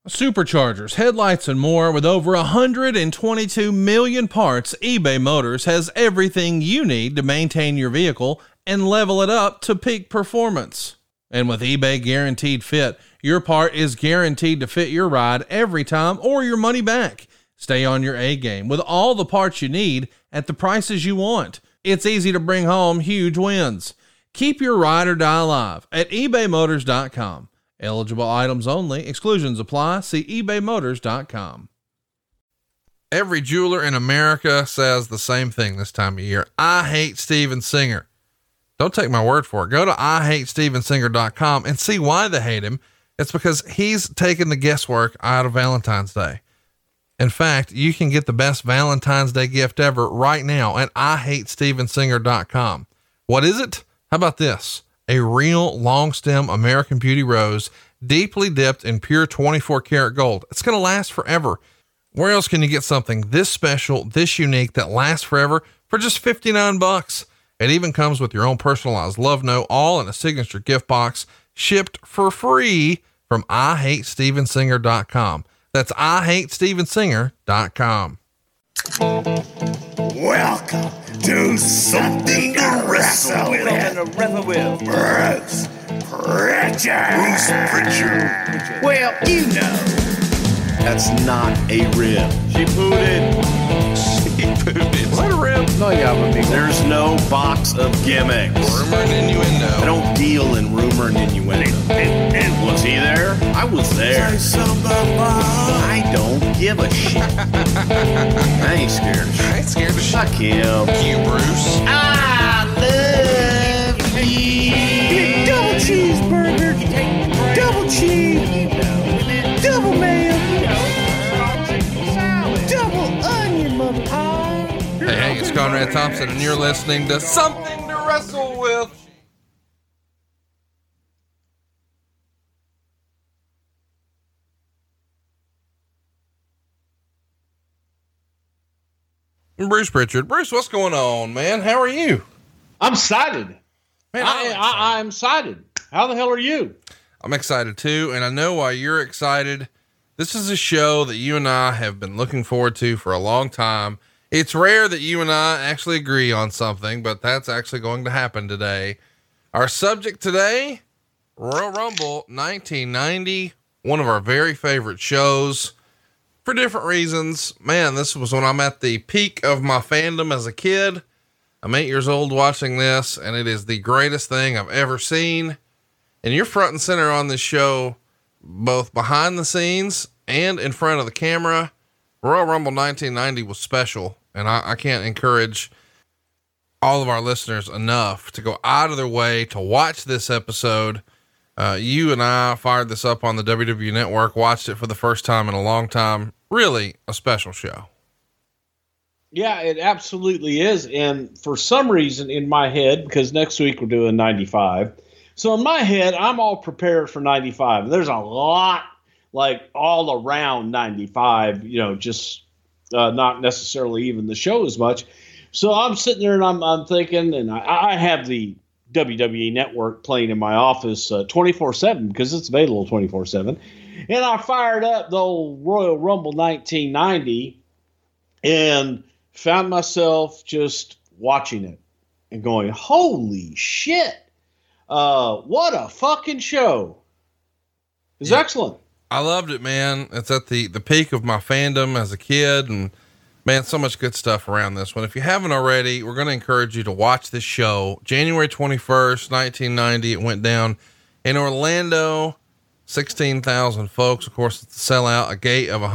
Superchargers, headlights, and more. With over 122 million parts, eBay Motors has everything you need to maintain your vehicle and level it up to peak performance. And with eBay Guaranteed Fit, your part is guaranteed to fit your ride every time or your money back. Stay on your A game with all the parts you need at the prices you want. It's easy to bring home huge wins. Keep your ride or die alive at ebaymotors.com. Eligible items only. Exclusions apply. See ebaymotors.com. Every jeweler in America says the same thing this time of year. I hate Steven Singer. Don't take my word for it. Go to IHateStevenSinger.com and see why they hate him. It's because he's taken the guesswork out of Valentine's Day. In fact, you can get the best Valentine's Day gift ever right now at IHateStevenSinger.com. What is it? How about this? A real long stem American Beauty rose, deeply dipped in pure 24 karat gold. It's going to last forever. Where else can you get something this special, this unique, that lasts forever for just $59? It even comes with your own personalized love note, all in a signature gift box, shipped for free from IHateStevenSinger.com. That's IHateStevenSinger.com. Welcome to Something to Wrestle With. Bruce Pritchard. Well, you know, That's not a rib. she pooted. Is that a rib? No, yeah, there's no box of gimmicks. Rumor and innuendo. I don't deal in rumor and innuendo. And was he there? I was there. I don't give a shit. I ain't scared of shit. I ain't scared of shit. Fuck him. You, Bruce. I love you. Double cheeseburger, double cheese, double mayo, double onion, mother. Hey, it's Conrad Thompson, and you're listening to Something to Wrestle With. And Bruce Pritchard. Bruce, what's going on, man? How are you? I'm excited. Man, I'm excited. How the hell are you? I'm excited too, and I know why you're excited. This is a show that you and I have been looking forward to for a long time. It's rare that you and I actually agree on something, but that's actually going to happen today. Our subject today, Royal Rumble 1990, one of our very favorite shows for different reasons. Man, this was when I'm at the peak of my fandom as a kid. I'm 8 years old watching this, and it is the greatest thing I've ever seen. And you're front and center on this show, both behind the scenes and in front of the camera. Royal Rumble 1990 was special, and I can't encourage all of our listeners enough to go out of their way to watch this episode. You and I fired this up on the WWE Network, watched it for the first time in a long time. Really a special show. Yeah, it absolutely is. And for some reason in my head, because next week we're doing 95. So in my head, I'm all prepared for 95. There's a lot like all around 95, just not necessarily even the show as much. So I'm sitting there and I'm thinking, and I have the WWE Network playing in my office 24/7 because it's available 24/7. And I fired up the old Royal Rumble 1990 and found myself just watching it and going, holy shit. What a fucking show. It's excellent. I loved it, man. It's at the peak of my fandom as a kid, and man, so much good stuff around this one. If you haven't already, we're going to encourage you to watch this show. January 21st, 1990. It went down in Orlando, 16,000 folks. Of course, it's a sellout, a gate of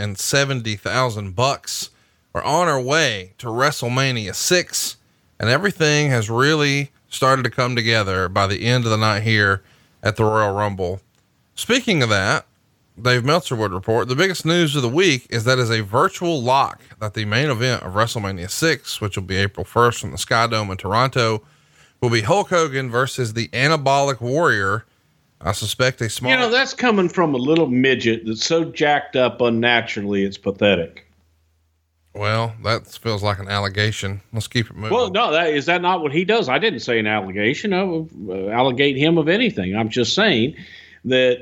$170,000. We're on our way to WrestleMania 6, and everything has really started to come together by the end of the night here at the Royal Rumble. Speaking of that, Dave Meltzer would report the biggest news of the week is that is a virtual lock that the main event of WrestleMania 6, which will be April 1st from the Sky Dome in Toronto, will be Hulk Hogan versus the Anabolic Warrior. I suspect a small, that's coming from a little midget that's so jacked up unnaturally. It's pathetic. Well, that feels like an allegation. Let's keep it moving. Well, no, is that not what he does? I didn't say an allegation. I would allegate him of anything. I'm just saying that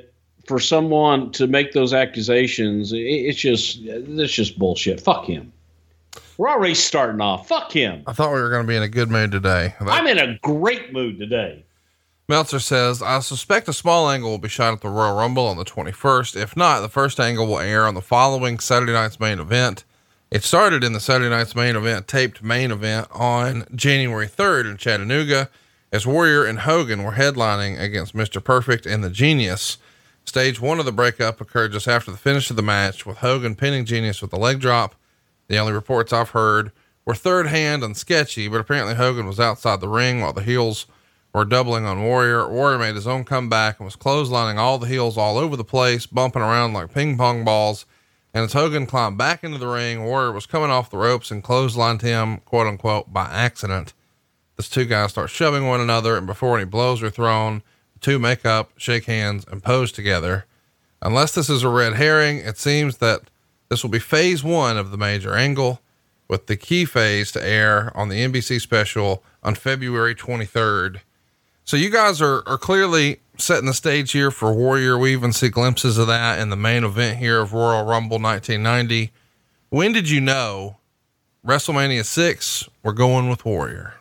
for someone to make those accusations, it's just bullshit. Fuck him. We're already starting off. Fuck him. I thought we were going to be in a good mood today. I'm in a great mood today. Meltzer says, I suspect a small angle will be shot at the Royal Rumble on the 21st. If not, the first angle will air on the following Saturday night's main event. It started in the Saturday night's main event, taped main event on January 3rd in Chattanooga, as Warrior and Hogan were headlining against Mr. Perfect and the Genius. Stage 1 of the breakup occurred just after the finish of the match, with Hogan pinning Genius with a leg drop. The only reports I've heard were third hand and sketchy, but apparently Hogan was outside the ring while the heels were doubling on Warrior. Warrior made his own comeback and was clotheslining all the heels all over the place, bumping around like ping pong balls. And as Hogan climbed back into the ring, Warrior was coming off the ropes and clotheslined him, quote unquote, by accident. The two guys start shoving one another, and before any blows are thrown, the two make up, shake hands, and pose together. Unless this is a red herring, it seems that this will be phase 1 of the major angle, with the key phase to air on the NBC special on February 23rd. So you guys are clearly setting the stage here for Warrior. We even see glimpses of that in the main event here of Royal Rumble 1990. When did you know WrestleMania 6, we're going with Warrior?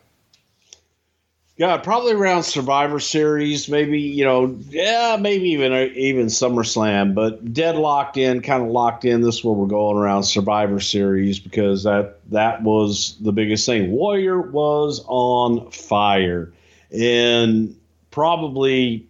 Yeah, probably around Survivor Series, maybe, maybe even SummerSlam, but dead locked in, kind of locked in. This is where we're going around Survivor Series, because that was the biggest thing. Warrior was on fire, and probably,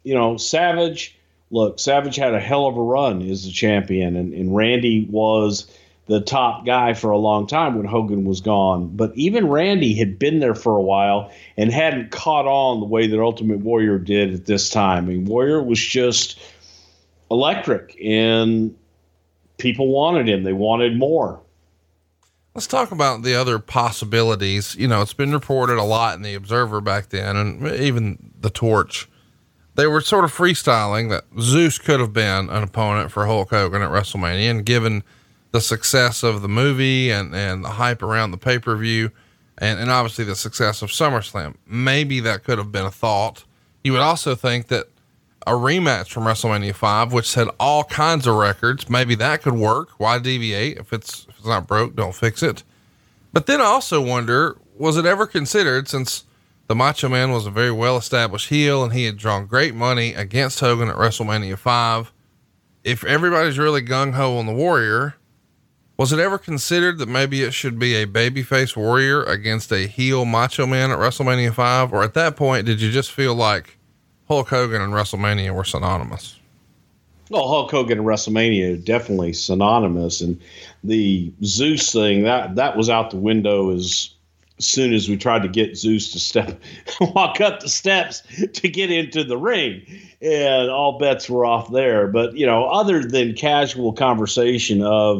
Savage had a hell of a run as a champion, and Randy was the top guy for a long time when Hogan was gone. But even Randy had been there for a while and hadn't caught on the way that Ultimate Warrior did at this time. I mean, Warrior was just electric, and people wanted him. They wanted more. Let's talk about the other possibilities. It's been reported a lot in the Observer back then, and even the Torch. They were sort of freestyling that Zeus could have been an opponent for Hulk Hogan at WrestleMania, and given the success of the movie and the hype around the pay-per-view and obviously the success of SummerSlam, maybe that could have been a thought. You would also think that a rematch from WrestleMania 5, which had all kinds of records, maybe that could work. Why deviate? If it's not broke, don't fix it. But then I also wonder, was it ever considered, since the Macho Man was a very well-established heel and he had drawn great money against Hogan at WrestleMania 5, if everybody's really gung-ho on the Warrior, was it ever considered that maybe it should be a babyface Warrior against a heel Macho Man at WrestleMania 5? Or at that point, did you just feel like Hulk Hogan and WrestleMania were synonymous? Well, Hulk Hogan and WrestleMania are definitely synonymous. And the Zeus thing, that was out the window as soon as we tried to get Zeus to walk up the steps to get into the ring. And all bets were off there. But, other than casual conversation of,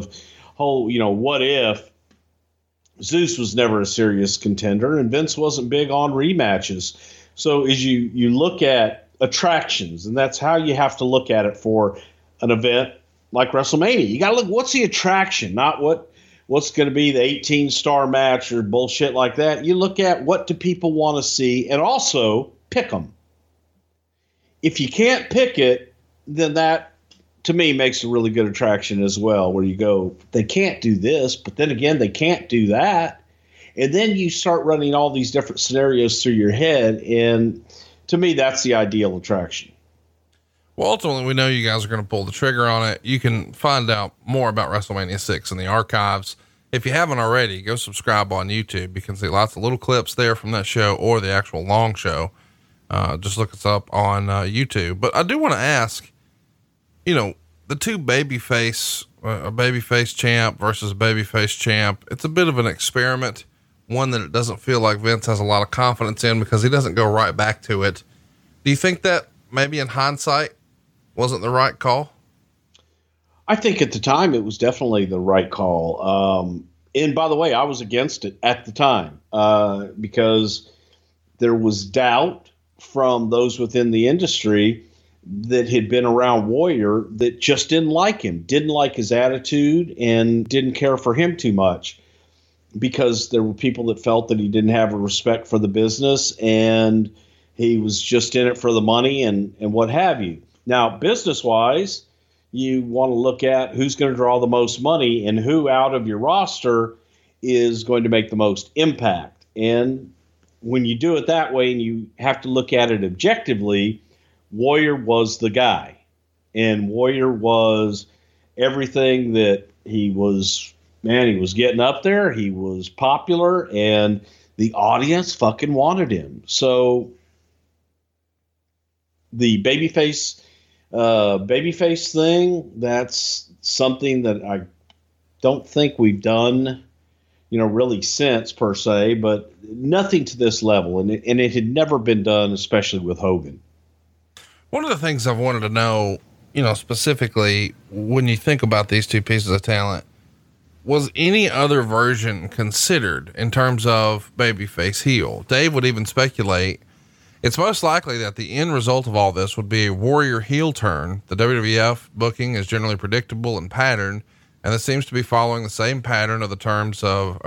what if, Zeus was never a serious contender and Vince wasn't big on rematches. So as you look at attractions, and that's how you have to look at it for an event like WrestleMania. You got to look, what's the attraction, not what's going to be the 18-star match or bullshit like that. You look at what do people want to see, and also pick them. If you can't pick it, then that, to me, makes a really good attraction as well, where you go, they can't do this, but then again, they can't do that. And then you start running all these different scenarios through your head. And to me, that's the ideal attraction. Well, ultimately, we know you guys are going to pull the trigger on it. You can find out more about WrestleMania 6 in the archives. If you haven't already, go subscribe on YouTube. You can see lots of little clips there from that show or the actual long show. Just look us up on YouTube. But I do want to ask, the two babyface, a babyface champ versus a babyface champ, it's a bit of an experiment, one that it doesn't feel like Vince has a lot of confidence in because he doesn't go right back to it. Do you think that maybe in hindsight wasn't the right call? I think at the time it was definitely the right call. And by the way, I was against it at the time because there was doubt from those within the industry that had been around Warrior that just didn't like him, didn't like his attitude, and didn't care for him too much, because there were people that felt that he didn't have a respect for the business and he was just in it for the money and what have you. Now, business wise, you want to look at who's going to draw the most money and who out of your roster is going to make the most impact. And when you do it that way and you have to look at it objectively, Warrior was the guy. And Warrior was everything that he was. Man, he was getting up there. He was popular, and the audience fucking wanted him. So the babyface thing, that's something that I don't think we've done, really since per se, but nothing to this level. And it had never been done, especially with Hogan. One of the things I've wanted to know, specifically when you think about these two pieces of talent, was any other version considered in terms of babyface heel? Dave would even speculate it's most likely that the end result of all this would be a Warrior heel turn. The WWF booking is generally predictable and patterned, and this seems to be following the same pattern of the turns of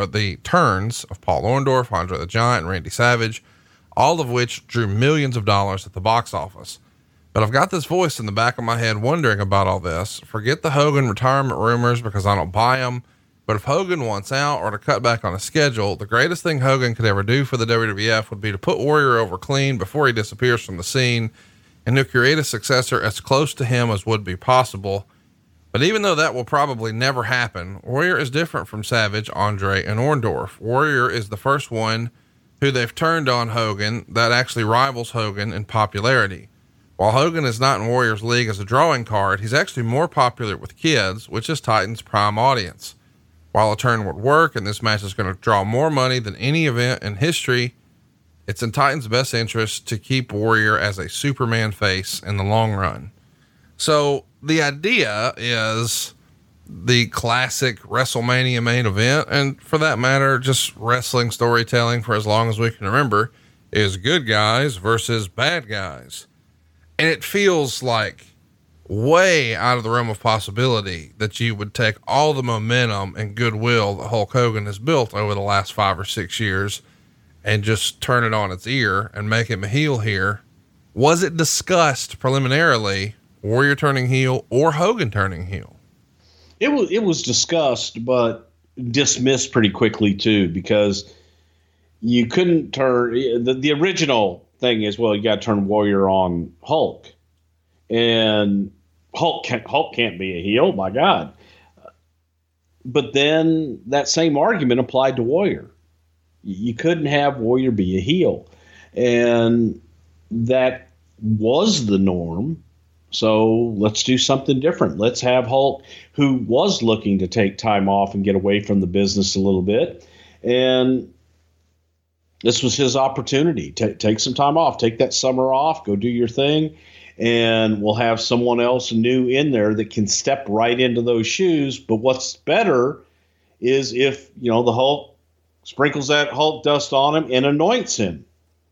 Paul Orndorff, Andre the Giant, and Randy Savage, all of which drew millions of dollars at the box office. But I've got this voice in the back of my head wondering about all this. Forget the Hogan retirement rumors because I don't buy them. But if Hogan wants out or to cut back on a schedule, the greatest thing Hogan could ever do for the WWF would be to put Warrior over clean before he disappears from the scene and to create a successor as close to him as would be possible. But even though that will probably never happen, Warrior is different from Savage, Andre, and Orndorff. Warrior is the first one who they've turned on Hogan that actually rivals Hogan in popularity. While Hogan is not in Warrior's league as a drawing card, he's actually more popular with kids, which is Titan's prime audience. While a turn would work and this match is going to draw more money than any event in history, it's in Titan's best interest to keep Warrior as a Superman face in the long run. So the idea is the classic WrestleMania main event, and for that matter, just wrestling storytelling for as long as we can remember, is good guys versus bad guys. And it feels like way out of the realm of possibility that you would take all the momentum and goodwill that Hulk Hogan has built over the last 5 or 6 years and just turn it on its ear and make him a heel here. Was it discussed preliminarily, Warrior turning heel or Hogan turning heel? It was discussed, but dismissed pretty quickly too, because you couldn't turn the original thing is, well, you got to turn Warrior on Hulk, and Hulk can't be a heel. My God. But then that same argument applied to Warrior. You couldn't have Warrior be a heel, and that was the norm. So let's do something different. Let's have Hulk, who was looking to take time off and get away from the business a little bit, and this was his opportunity. Take some time off, take that summer off, go do your thing, and we'll have someone else new in there that can step right into those shoes. But what's better is if, the Hulk sprinkles that Hulk dust on him and anoints him.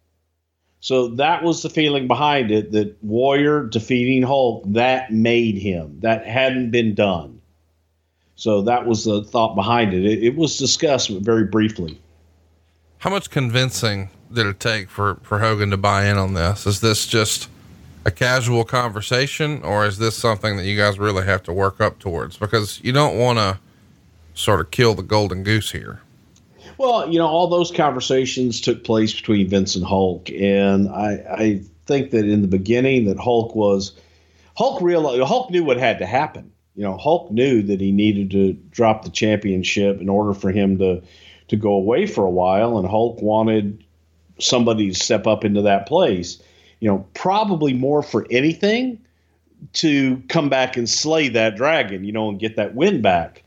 So that was the feeling behind it, that Warrior defeating Hulk, that made him. That hadn't been done. So that was the thought behind it. It was discussed very briefly. How much convincing did it take for Hogan to buy in on this? Is this just a casual conversation, or is this something that you guys really have to work up towards? Because you don't want to sort of kill the golden goose here. Well, all those conversations took place between Vince and Hulk. And I think that in the beginning that Hulk knew what had to happen. Hulk knew that he needed to drop the championship in order for him to go away for a while. And Hulk wanted somebody to step up into that place, probably more for anything to come back and slay that dragon, and get that win back.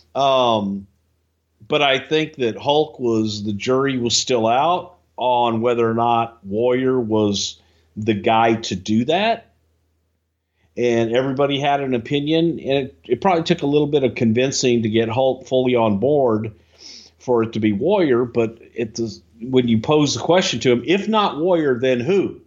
But I think that the jury was still out on whether or not Warrior was the guy to do that. And everybody had an opinion, and it probably took a little bit of convincing to get Hulk fully on board for it to be Warrior. But when you pose the question to him, if not Warrior, then who?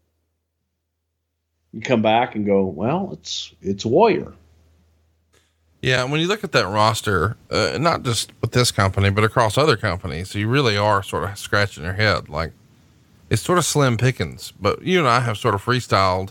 You come back and go, well, it's Warrior. Yeah, when you look at that roster, not just with this company, but across other companies, you really are sort of scratching your head. Like, it's sort of slim pickings, but you and I have sort of freestyled,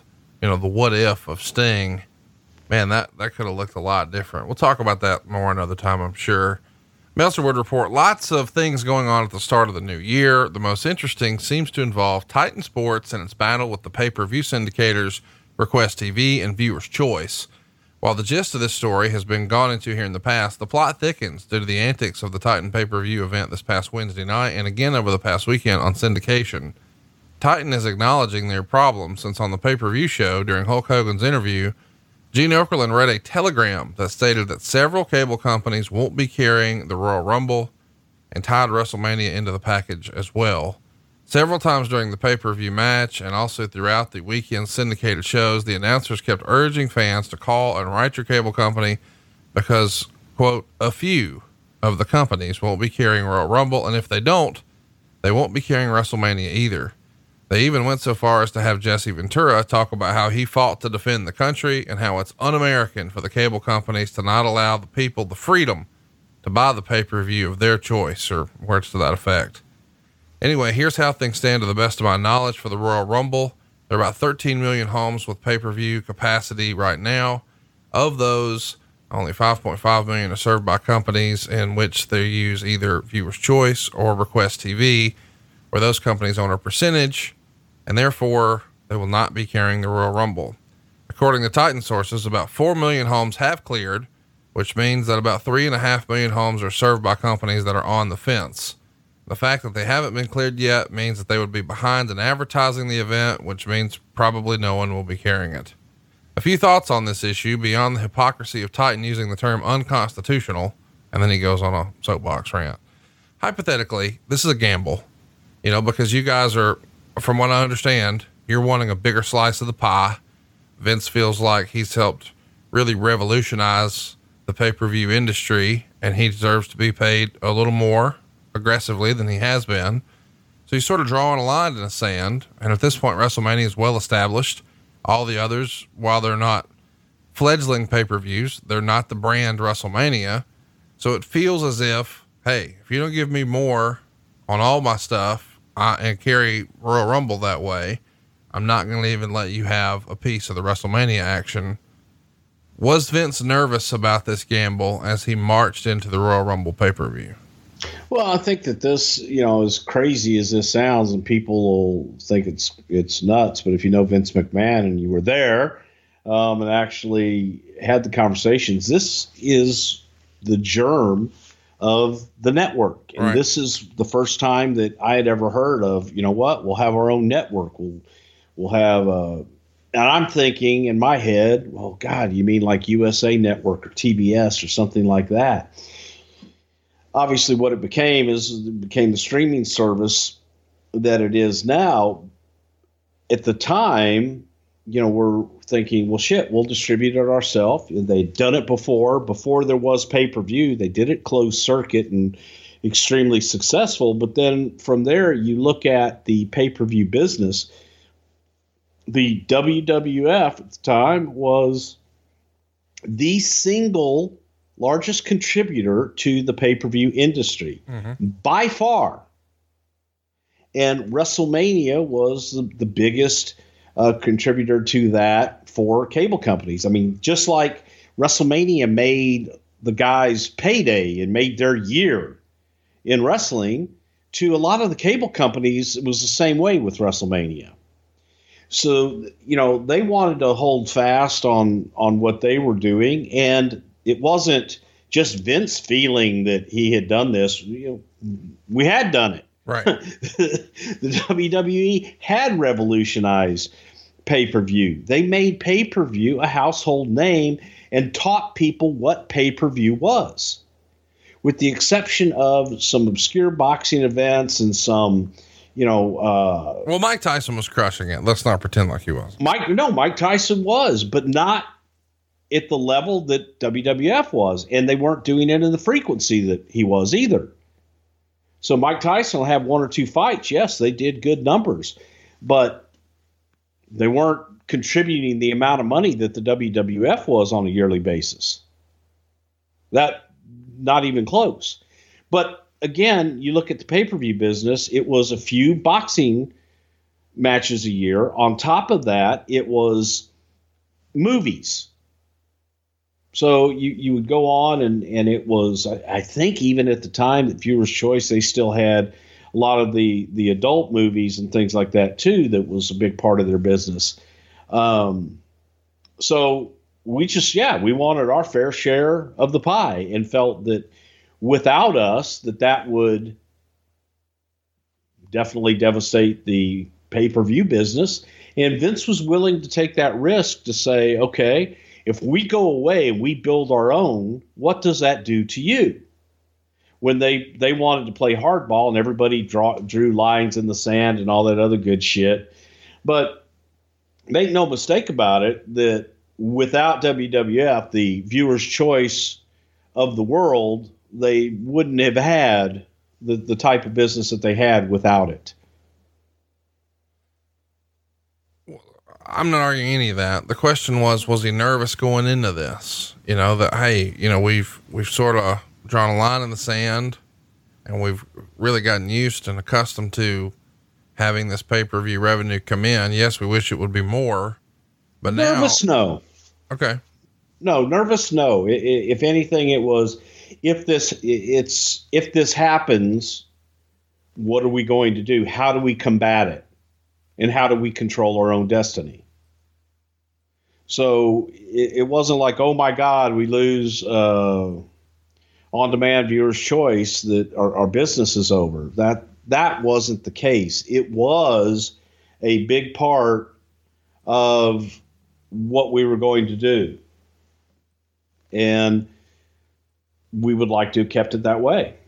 the what if of Sting, man, that could have looked a lot different. We'll talk about that more another time, I'm sure. Meltzer would report lots of things going on at the start of the new year. The most interesting seems to involve Titan Sports and its battle with the pay-per-view syndicators, Request TV and Viewers Choice. While the gist of this story has been gone into here in the past, the plot thickens due to the antics of the Titan pay-per-view event this past Wednesday night and again over the past weekend on syndication. Titan is acknowledging their problems since on the pay-per-view show during Hulk Hogan's interview, Gene Okerlund read a telegram that stated that several cable companies won't be carrying the Royal Rumble and tied WrestleMania into the package as well. Several times during the pay-per-view match and also throughout the weekend syndicated shows, the announcers kept urging fans to call and write your cable company because, quote, a few of the companies won't be carrying Royal Rumble, and if they don't, they won't be carrying WrestleMania either. They even went so far as to have Jesse Ventura talk about how he fought to defend the country and how it's un-American for the cable companies to not allow the people the freedom to buy the pay-per-view of their choice, or words to that effect. Anyway, here's how things stand to the best of my knowledge for the Royal Rumble. There are about 13 million homes with pay-per-view capacity right now. Of those, only 5.5 million are served by companies in which they use either Viewers Choice or Request TV, where those companies own a percentage, and therefore they will not be carrying the Royal Rumble. According to Titan sources, about 4 million homes have cleared, which means that about 3.5 million homes are served by companies that are on the fence. The fact that they haven't been cleared yet means that they would be behind in advertising the event, which means probably no one will be carrying it. A few thoughts on this issue beyond the hypocrisy of Titan using the term unconstitutional, and then he goes on a soapbox rant. Hypothetically, this is a gamble, because you guys are, from what I understand, you're wanting a bigger slice of the pie. Vince feels like he's helped really revolutionize the pay-per-view industry, and he deserves to be paid a little more aggressively than he has been. So he's sort of drawing a line in the sand. And at this point, WrestleMania is well established. All the others, while they're not fledgling pay-per-views, they're not the brand WrestleMania. So it feels as if, hey, if you don't give me more on all my stuff and carry Royal Rumble that way, I'm not going to even let you have a piece of the WrestleMania action. Was Vince nervous about this gamble as he marched into the Royal Rumble pay-per-view? Well, I think that this, as crazy as this sounds, and people will think it's nuts, but if you know Vince McMahon and you were there, and actually had the conversations, this is the germ of the network. And right. This is the first time that I had ever heard of, we'll have our own network. We'll have, and I'm thinking in my head, well, God, you mean like USA Network or TBS or something like that? Obviously, what it became the streaming service that it is now. At the time, we're thinking, well, shit, we'll distribute it ourselves. They'd done it before there was pay-per-view. They did it closed circuit and extremely successful. But then from there, you look at the pay-per-view business. The WWF at the time was the single largest contributor to the pay-per-view industry by far. And WrestleMania was the biggest contributor to that for cable companies. I mean, just like WrestleMania made the guys' payday and made their year in wrestling, to a lot of the cable companies, it was the same way with WrestleMania. So, they wanted to hold fast on what they were doing, and it wasn't just Vince feeling that he had done this. We had done it. Right. The WWE had revolutionized pay-per-view. They made pay-per-view a household name and taught people what pay-per-view was. With the exception of some obscure boxing events and some, well, Mike Tyson was crushing it. Let's not pretend like he was. Mike Tyson was, but not at the level that WWF was, and they weren't doing it in the frequency that he was either. So Mike Tyson will have one or two fights. Yes, they did good numbers, but they weren't contributing the amount of money that the WWF was on a yearly basis. That, not even close. But again, you look at the pay-per-view business, it was a few boxing matches a year. On top of that, it was movies. So you would go on, and it was, I think even at the time that Viewer's Choice, they still had a lot of the adult movies and things like that too. That was a big part of their business. So we just, we wanted our fair share of the pie, and felt that without us, that would definitely devastate the pay-per-view business. And Vince was willing to take that risk to say, okay, if we go away and we build our own, what does that do to you? When they wanted to play hardball, and everybody drew lines in the sand and all that other good shit. But make no mistake about it, that without WWF, the Viewer's Choice of the world, they wouldn't have had the type of business that they had without it. I'm not arguing any of that. The question was he nervous going into this? You know, that, hey, you know, we've sort of drawn a line in the sand, and we've really gotten used and accustomed to having this pay-per-view revenue come in. Yes, we wish it would be more, but nervous, no. Okay. No, nervous, no. If anything, it was, if this happens, what are we going to do? How do we combat it? And how do we control our own destiny? So it wasn't like, oh my God, we lose on-demand Viewer's Choice, that our business is over. That wasn't the case. It was a big part of what we were going to do. And we would like to have kept it that way.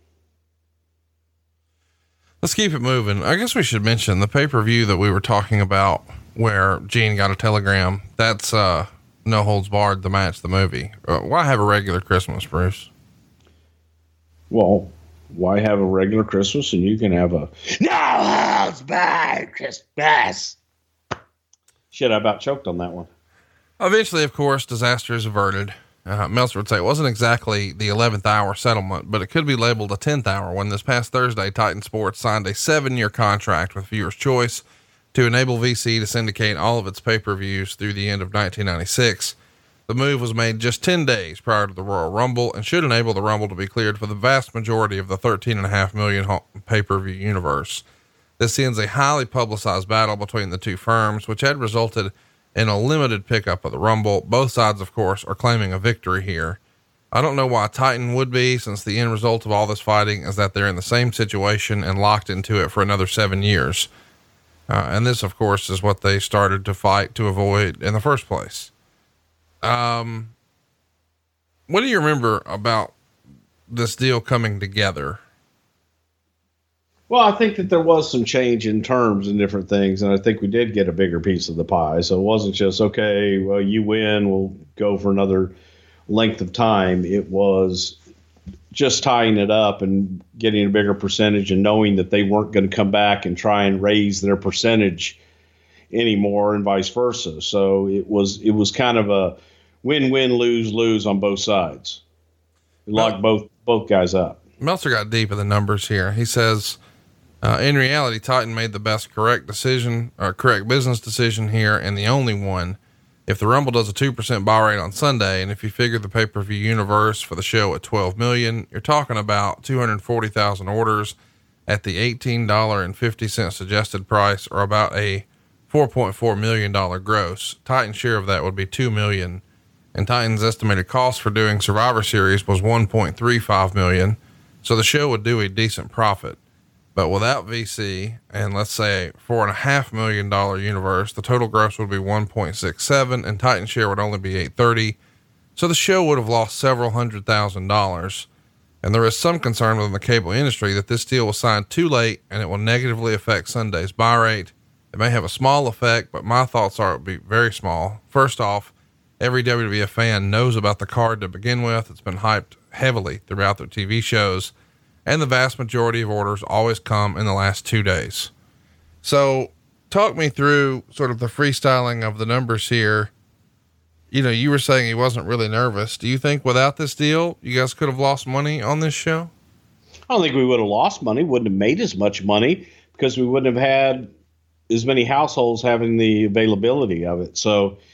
Let's keep it moving. I guess we should mention the pay-per-view that we were talking about, where Gene got a telegram. That's No Holds Barred, the match, the movie. Why have a regular Christmas, Bruce? Well, why have a regular Christmas and you can have a No Holds Barred Christmas? Shit, I about choked on that one. Eventually, of course, disaster is averted. Meltzer would say it wasn't exactly the 11th hour settlement, but it could be labeled a 10th hour when this past Thursday, Titan Sports signed a 7-year contract with Viewer's Choice to enable VC to syndicate all of its pay-per-views through the end of 1996. The move was made just 10 days prior to the Royal Rumble and should enable the Rumble to be cleared for the vast majority of the 13.5 million pay-per-view universe. This ends a highly publicized battle between the two firms, which had resulted in a limited pickup of the Rumble. Both sides, of course, are claiming a victory here. I don't know why Titan would be, since the end result of all this fighting is that they're in the same situation and locked into it for another 7 years. And this, of course, is what they started to fight to avoid in the first place. What do you remember about this deal coming together? Well, I think that there was some change in terms and different things, and I think we did get a bigger piece of the pie. So it wasn't just, okay, well, you win, we'll go for another length of time. It was just tying it up and getting a bigger percentage, and knowing that they weren't going to come back and try and raise their percentage anymore, and vice versa. So it was kind of a win-win, lose-lose on both sides. It locked both guys up. Meltzer got deep in the numbers here. He says, in reality, Titan made the best correct business decision here, and the only one. If the Rumble does a 2% buy rate on Sunday, and if you figure the pay-per-view universe for the show at 12 million, you're talking about 240,000 orders at the $18.50 suggested price, or about a $4.4 million gross. Titan's share of that would be $2 million, and Titan's estimated cost for doing Survivor Series was $1.35 million. So the show would do a decent profit. But without VC and let's say $4.5 million universe, the total gross would be 1.67 and Titan share would only be 830. So the show would have lost several $100,000. And there is some concern within the cable industry that this deal was signed too late and it will negatively affect Sunday's buy rate. It may have a small effect, but my thoughts are it would be very small. First off, every WWF fan knows about the card to begin with. It's been hyped heavily throughout their TV shows, and the vast majority of orders always come in the last 2 days. So talk me through sort of the freestyling of the numbers here. You know, you were saying he wasn't really nervous. Do you think without this deal, you guys could have lost money on this show? I don't think we would have lost money, wouldn't have made as much money, because we wouldn't have had as many households having the availability of it. So,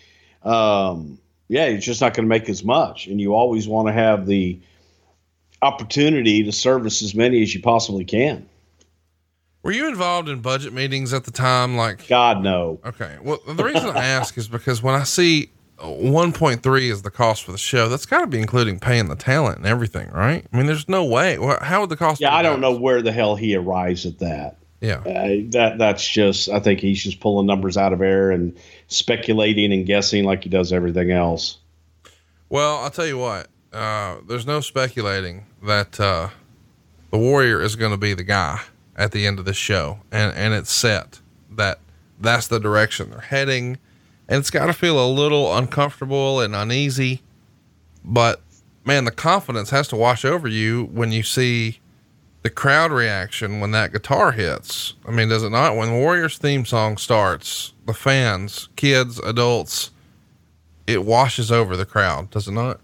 yeah, it's just not going to make as much. And you always want to have the opportunity to service as many as you possibly can. Were you involved in budget meetings at the time? Like, God, no. Okay. Well, the reason I ask is because when I see 1.3 is the cost for the show, that's got to be including paying the talent and everything, right? I mean, there's no way. How would the cost? Yeah, I don't know where the hell he arrives at that. Yeah. That's just, I think he's just pulling numbers out of air and speculating and guessing like he does everything else. Well, I'll tell you what, there's no speculating that, the Warrior is going to be the guy at the end of this show. And it's set that that's the direction they're heading. And it's got to feel a little uncomfortable and uneasy, but man, the confidence has to wash over you when you see the crowd reaction when that guitar hits. I mean, does it not? When Warriors theme song starts, the fans, kids, adults, it washes over the crowd, does it not?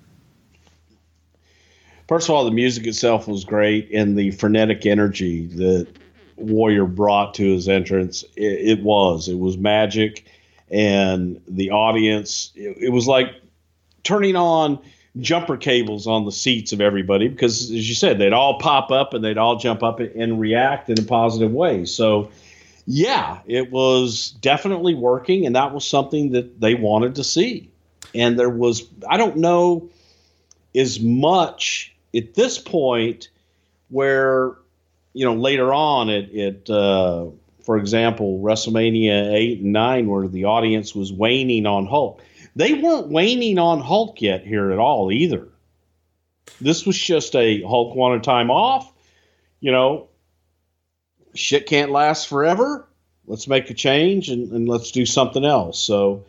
First of all, the music itself was great, and the frenetic energy that Warrior brought to his entrance, it was magic. And the audience, it was like turning on jumper cables on the seats of everybody, because as you said, they'd all pop up and they'd all jump up and react in a positive way. So yeah, it was definitely working, and that was something that they wanted to see. And there was, I don't know as much at this point where, you know, later on for example, WrestleMania 8 and 9, where the audience was waning on Hulk. They weren't waning on Hulk yet here at all either. This was just a Hulk wanted time off. You know, shit can't last forever. Let's make a change and let's do something else. So,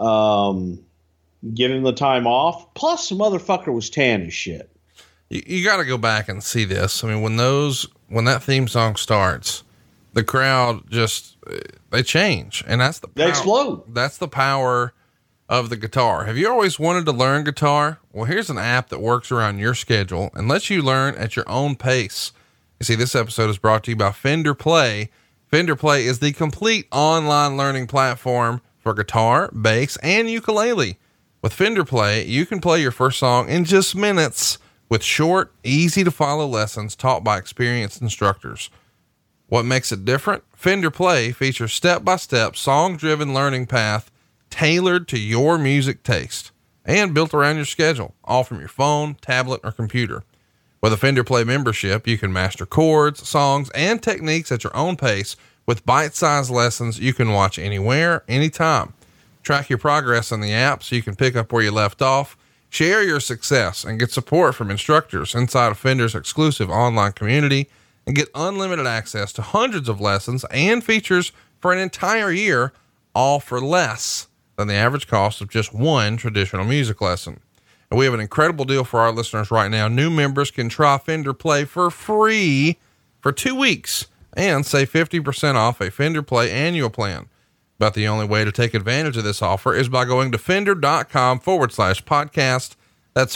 giving the time off. Plus, the motherfucker was tan as shit. You got to go back and see this. I mean, when that theme song starts, the crowd just, they change, and that's the power. They explode. That's the power of the guitar. Have you always wanted to learn guitar? Well, here's an app that works around your schedule and lets you learn at your own pace. You see, this episode is brought to you by Fender Play. Fender Play is the complete online learning platform for guitar, bass, and ukulele. With Fender Play, you can play your first song in just minutes with short, easy to follow lessons taught by experienced instructors. What makes it different? Fender Play features step-by-step song-driven learning path tailored to your music taste and built around your schedule, all from your phone, tablet, or computer. With a Fender Play membership, you can master chords, songs, and techniques at your own pace with bite-sized lessons you can watch anywhere, anytime. Track your progress in the app so you can pick up where you left off, share your success, and get support from instructors inside of Fender's exclusive online community, and get unlimited access to hundreds of lessons and features for an entire year, all for less than the average cost of just one traditional music lesson. And we have an incredible deal for our listeners right now. New members can try Fender Play for free for 2 weeks and save 50% off a Fender Play annual plan. But the only way to take advantage of this offer is by going to fender.com/podcast. That's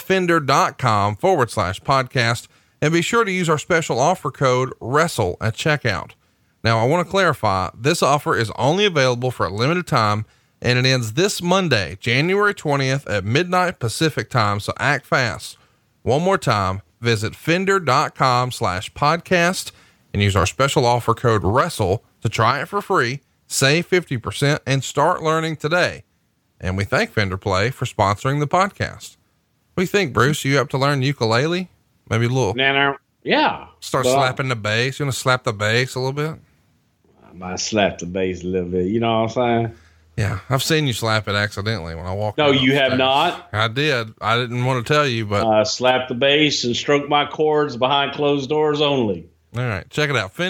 fender.com/podcast. And be sure to use our special offer code WRESTLE at checkout. Now, I want to clarify, this offer is only available for a limited time, and it ends this Monday, January 20th at midnight Pacific time. So act fast. One more time, visit fender.com/podcast and use our special offer code WRESTLE to try it for free, save 50%, and start learning today. And we thank Fender Play for sponsoring the podcast. What do you think, Bruce? You up to learn ukulele? Maybe a little. Yeah. Start slapping the bass. You want to slap the bass a little bit? I might slap the bass a little bit. You know what I'm saying? Yeah. I've seen you slap it accidentally when I walked. No, you have not. I did. I didn't want to tell you, but slap the bass and stroke my chords behind closed doors only. All right. Check it out.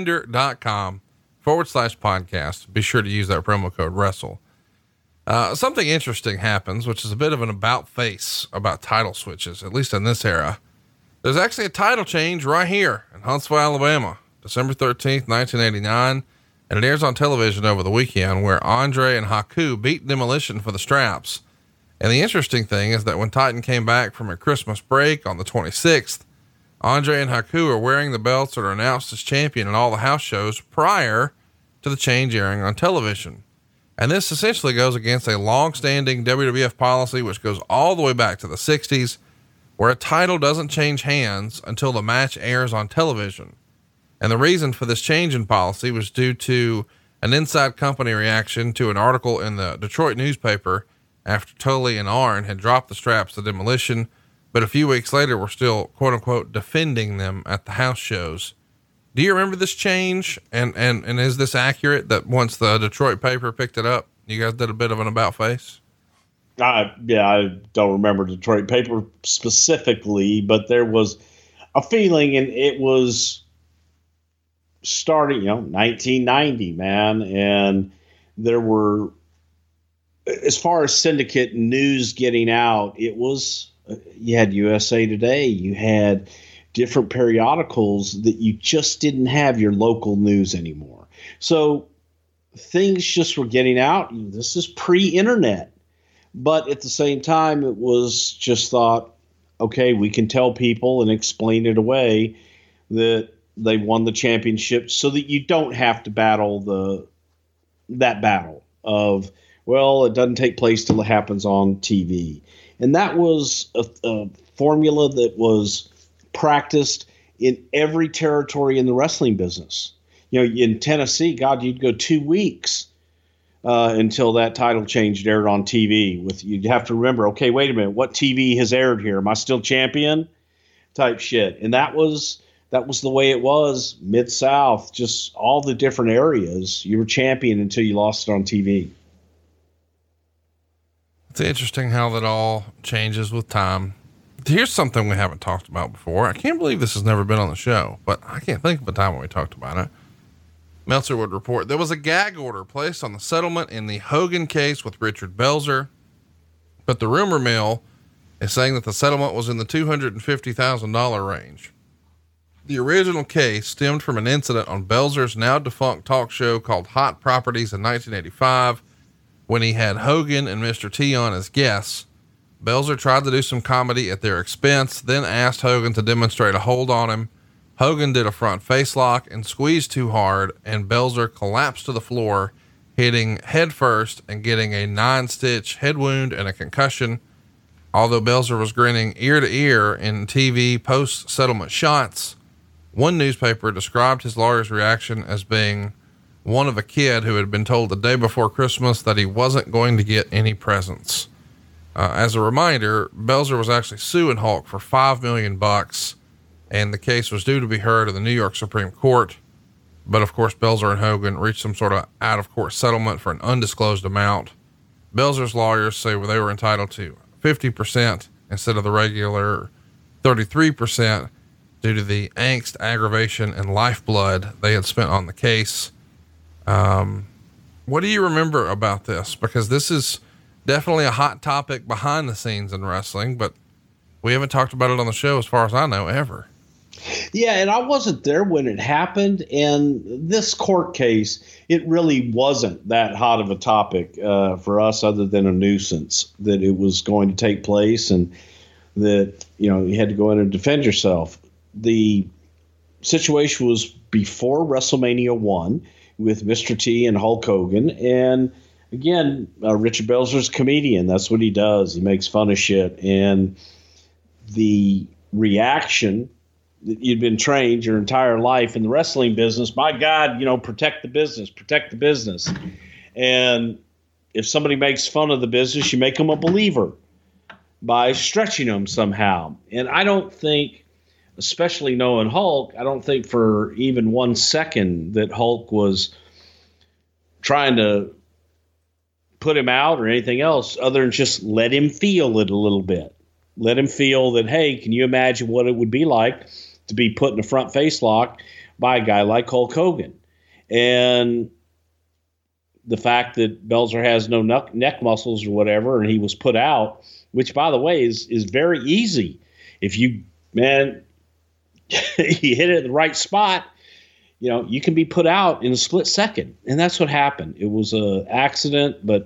Fender.com/podcast. Be sure to use that promo code WRESTLE. Something interesting happens, which is a bit of an about face about title switches, at least in this era. There's actually a title change right here in Huntsville, Alabama, December 13th, 1989. And it airs on television over the weekend, where Andre and Haku beat Demolition for the straps. And the interesting thing is that when Titan came back from a Christmas break on the 26th, Andre and Haku are wearing the belts that are announced as champion in all the house shows prior to the change airing on television. And this essentially goes against a long-standing WWF policy, which goes all the way back to the 60s, where a title doesn't change hands until the match airs on television. And the reason for this change in policy was due to an inside company reaction to an article in the Detroit newspaper after Tully and Arn had dropped the straps to Demolition, but a few weeks later were still quote unquote defending them at the house shows. Do you remember this change? And is this accurate that once the Detroit paper picked it up, you guys did a bit of an about face? I don't remember Detroit paper specifically, but there was a feeling, and it was starting, 1990, man. And there were, as far as syndicate news getting out, it was, you had USA Today, you had different periodicals that you just didn't have your local news anymore. So things just were getting out. This is pre-internet, but at the same time, it was just thought, okay, we can tell people and explain it away that they won the championship so that you don't have to battle that battle of, well, it doesn't take place till it happens on TV. And that was a formula that was practiced in every territory in the wrestling business. In Tennessee, God, you'd go 2 weeks until that title change aired on TV. You'd have to remember, okay, wait a minute, what TV has aired here? Am I still champion? Type shit. And that was the way it was Mid-South, just all the different areas. You were champion until you lost it on TV. It's interesting how that all changes with time. Here's something we haven't talked about before. I can't believe this has never been on the show, but I can't think of a time when we talked about it. Meltzer would report there was a gag order placed on the settlement in the Hogan case with Richard Belzer, but the rumor mill is saying that the settlement was in the $250,000 range. The original case stemmed from an incident on Belzer's now defunct talk show called Hot Properties in 1985, when he had Hogan and Mr. T on as guests. Belzer tried to do some comedy at their expense, then asked Hogan to demonstrate a hold on him. Hogan did a front face lock and squeezed too hard, and Belzer collapsed to the floor, hitting head first and getting a 9-stitch head wound and a concussion. Although Belzer was grinning ear to ear in TV post-settlement shots, one newspaper described his lawyer's reaction as being one of a kid who had been told the day before Christmas that he wasn't going to get any presents. As a reminder, Belzer was actually suing Hulk for $5 million, and the case was due to be heard in the New York Supreme Court. But of course, Belzer and Hogan reached some sort of out of court settlement for an undisclosed amount. Belzer's lawyers say they were entitled to 50% instead of the regular 33% due to the angst, aggravation, and lifeblood they had spent on the case. What do you remember about this? Because this is definitely a hot topic behind the scenes in wrestling, but we haven't talked about it on the show, as far as I know, ever. Yeah. And I wasn't there when it happened. And this court case, it really wasn't that hot of a topic, for us, other than a nuisance that it was going to take place and that, you had to go in and defend yourself. The situation was before WrestleMania 1 with Mr. T and Hulk Hogan. And again, Richard Belzer's a comedian. That's what he does. He makes fun of shit. And the reaction that you'd been trained your entire life in the wrestling business, my God, protect the business. And if somebody makes fun of the business, you make them a believer by stretching them somehow. And I don't think, especially knowing Hulk, I don't think for even 1 second that Hulk was trying to put him out or anything else other than just let him feel it a little bit. Let him feel that, hey, can you imagine what it would be like to be put in a front face lock by a guy like Hulk Hogan? And the fact that Belzer has no neck muscles or whatever, and he was put out, which, by the way, is very easy. If you hit it at the right spot, you can be put out in a split second. And that's what happened. It was an accident, but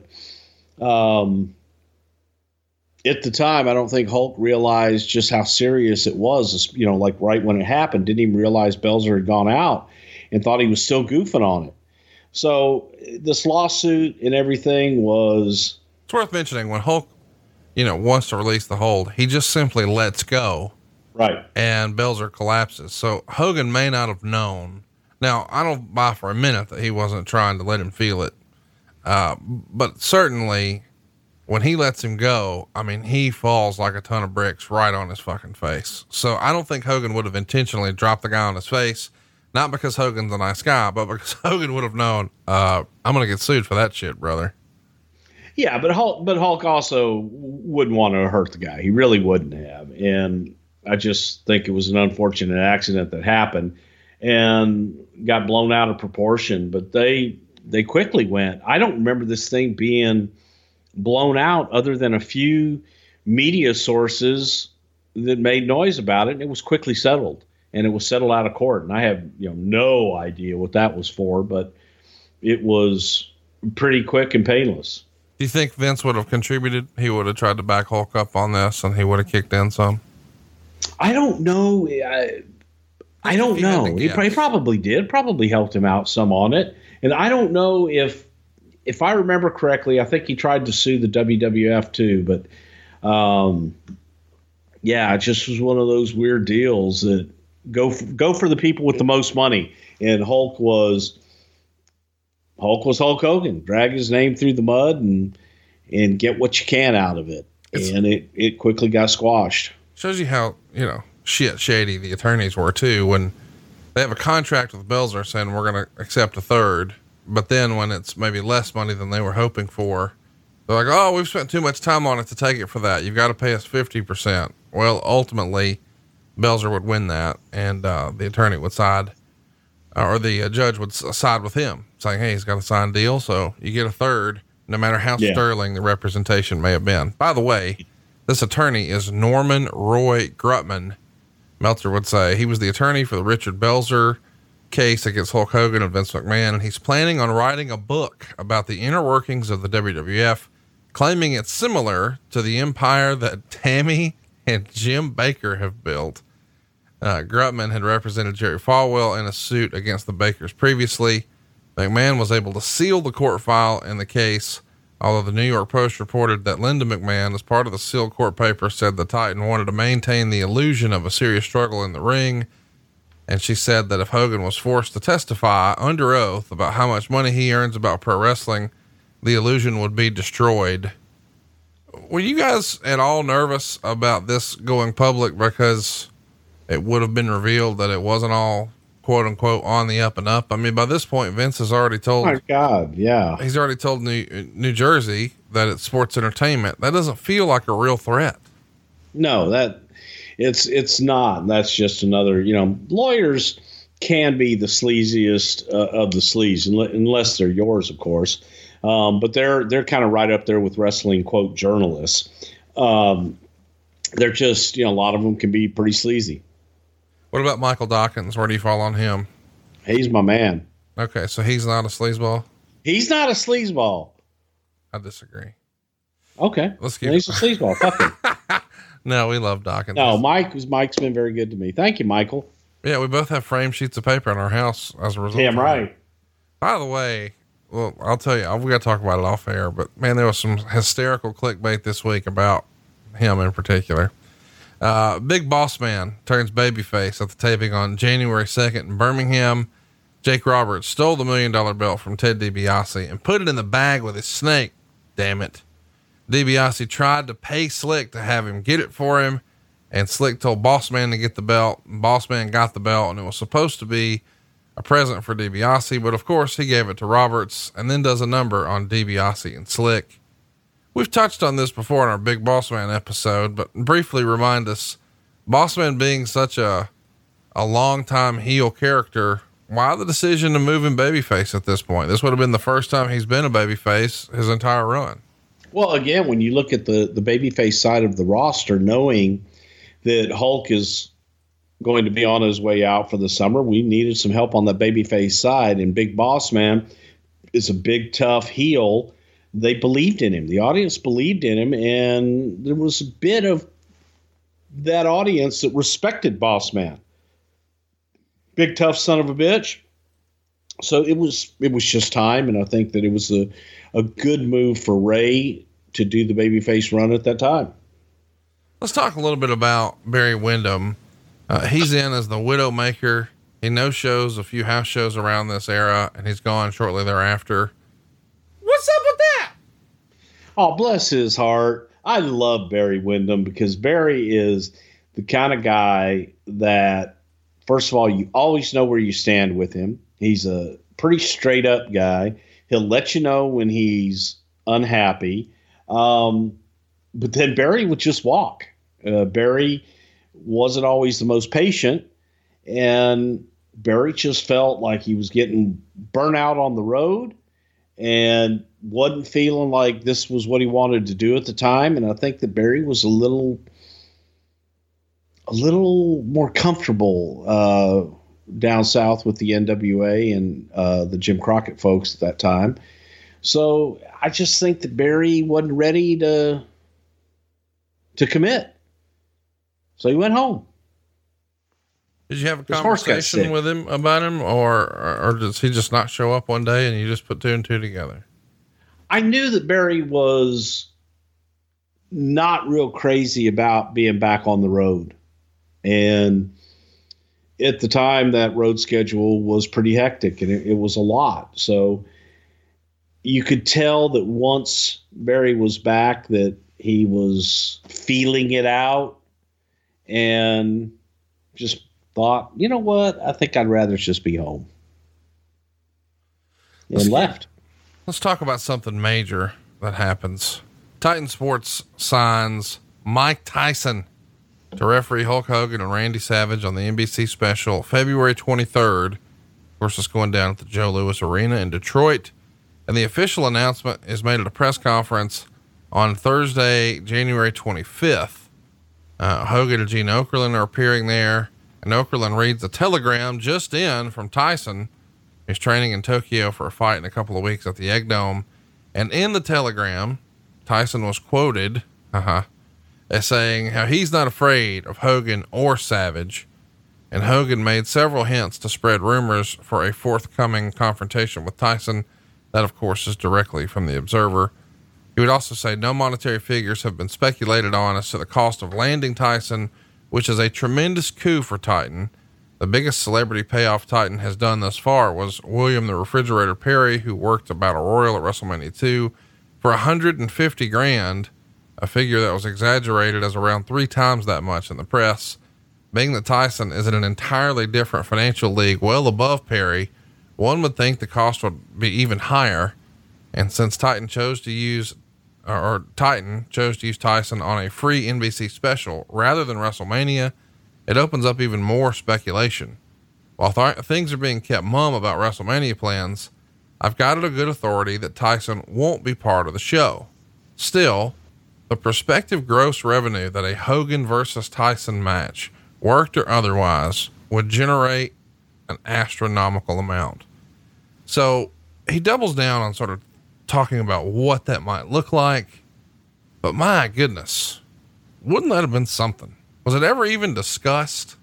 at the time, I don't think Hulk realized just how serious it was. Like right when it happened, didn't even realize Belzer had gone out and thought he was still goofing on it. So this lawsuit and everything was. It's worth mentioning when Hulk, wants to release the hold, he just simply lets go. Right. And Belzer collapses. So Hogan may not have known. Now, I don't buy for a minute that he wasn't trying to let him feel it. But certainly when he lets him go, I mean, he falls like a ton of bricks right on his fucking face. So I don't think Hogan would have intentionally dropped the guy on his face. Not because Hogan's a nice guy, but because Hogan would have known, I'm going to get sued for that shit, brother. Yeah. But Hulk also wouldn't want to hurt the guy. He really wouldn't have. And I just think it was an unfortunate accident that happened and got blown out of proportion, but they quickly went. I don't remember this thing being blown out other than a few media sources that made noise about it. And it was quickly settled, and it was settled out of court. And I have, no idea what that was for, but it was pretty quick and painless. Do you think Vince would have contributed? He would have tried to back Hulk up on this and he would have kicked in some? I don't know. I don't know. He probably did. Probably helped him out some on it. And I don't know if I remember correctly, I think he tried to sue the WWF too. But it just was one of those weird deals that go for the people with the most money. And Hulk was Hulk Hogan. Drag his name through the mud and get what you can out of it. And it quickly got squashed. Shows you how, shady the attorneys were too, when they have a contract with Belzer saying we're going to accept a third, but then when it's maybe less money than they were hoping for, they're like, oh, we've spent too much time on it to take it for that. You've got to pay us 50%. Well, ultimately Belzer would win that. And, the attorney would side, or the judge would side with him saying, hey, he's got a signed deal. So you get a third, no matter how sterling the representation may have been. By the way, this attorney is Norman Roy Grutman. Meltzer would say he was the attorney for the Richard Belzer case against Hulk Hogan and Vince McMahon. And he's planning on writing a book about the inner workings of the WWF, claiming it's similar to the empire that Tammy and Jim Baker have built. Grutman had represented Jerry Falwell in a suit against the Bakers previously. McMahon was able to seal the court file in the case, although the New York Post reported that Linda McMahon, as part of the sealed court paper, said the Titan wanted to maintain the illusion of a serious struggle in the ring. And she said that if Hogan was forced to testify under oath about how much money he earns about pro wrestling, the illusion would be destroyed. Were you guys at all nervous about this going public because it would have been revealed that it wasn't all quote unquote on the up and up? I mean, by this point, Vince has already told, oh my God, yeah, he's already told New Jersey that it's sports entertainment. That doesn't feel like a real threat. No, that it's not. That's just another, lawyers can be the sleaziest of the sleaze, unless they're yours, of course. But they're kind of right up there with wrestling quote journalists. They're just, a lot of them can be pretty sleazy. What about Michael Dawkins? Where do you fall on him? He's my man. Okay. So he's not a sleazeball. He's not a sleazeball. I disagree. Okay. Let's keep He's a sleazeball. Fuck him. No, we love Dawkins. No, Mike's been very good to me. Thank you, Michael. Yeah. We both have framed sheets of paper in our house as a result. Damn right. By the way, well, I'll tell you, we got to talk about it off air, but man, there was some hysterical clickbait this week about him in particular. Big Boss Man turns babyface at the taping on January 2nd in Birmingham. Jake Roberts stole the $1 million belt from Ted DiBiase and put it in the bag with his snake. Damn it. DiBiase tried to pay Slick to have him get it for him, and Slick told Boss Man to get the belt. Boss Man got the belt, and it was supposed to be a present for DiBiase, but of course he gave it to Roberts and then does a number on DiBiase and Slick. We've touched on this before in our Big Boss Man episode, but briefly remind us, Boss Man being such a long-time heel character, why the decision to move him babyface at this point? This would have been the first time he's been a babyface his entire run. Well, again, when you look at the babyface side of the roster, knowing that Hulk is going to be on his way out for the summer, we needed some help on the babyface side, and Big Boss Man is a big, tough heel. They believed in him. The audience believed in him, and there was a bit of that audience that respected Boss Man. Big, tough son of a bitch. So it was just time, and I think that it was a good move for Ray to do the babyface run at that time. Let's talk a little bit about Barry Windham. He's in as the Widowmaker. He no-shows a few house shows around this era, and he's gone shortly thereafter. What's up with that? Oh, bless his heart. I love Barry Windham because Barry is the kind of guy that, first of all, you always know where you stand with him. He's a pretty straight up guy. He'll let you know when he's unhappy. But then Barry would just walk. Barry wasn't always the most patient, and Barry just felt like he was getting burnt out on the road and wasn't feeling like this was what he wanted to do at the time. And I think that Barry was a little more comfortable down south with the NWA and the Jim Crockett folks at that time. So I just think that Barry wasn't ready to commit. So he went home. Did you have a conversation with him about him, or does he just not show up one day and you just put two and two together? I knew that Barry was not real crazy about being back on the road. And at the time, that road schedule was pretty hectic, and it was a lot. So you could tell that once Barry was back that he was feeling it out and just thought, you know what? I think I'd rather just be home. And left. Let's talk about something major that happens. Titan Sports signs Mike Tyson to referee Hulk Hogan and Randy Savage on the NBC special February 23rd. Of course, it's going down at the Joe Louis Arena in Detroit. And the official announcement is made at a press conference on Thursday, January 25th. Hogan and Gene Okerlund are appearing there, and Okerlund reads a telegram just in from Tyson. He's training in Tokyo for a fight in a couple of weeks at the Egg Dome. And in the telegram, Tyson was quoted, as saying how he's not afraid of Hogan or Savage. And Hogan made several hints to spread rumors for a forthcoming confrontation with Tyson. That, of course, is directly from the Observer. He would also say no monetary figures have been speculated on as to the cost of landing Tyson, which is a tremendous coup for Titan. The biggest celebrity payoff Titan has done thus far was William the Refrigerator Perry, who worked a battle royal at WrestleMania 2 for $150,000, a figure that was exaggerated as around 3 times that much in the press. Being that Tyson is in an entirely different financial league well above Perry, one would think the cost would be even higher. And since Titan chose to use Tyson on a free NBC special rather than WrestleMania, it opens up even more speculation. While things are being kept mum about WrestleMania plans, I've got it a good authority that Tyson won't be part of the show. Still, the prospective gross revenue that a Hogan versus Tyson match, worked or otherwise, would generate an astronomical amount. So he doubles down on sort of talking about what that might look like. But my goodness, wouldn't that have been something? Was it ever even discussed?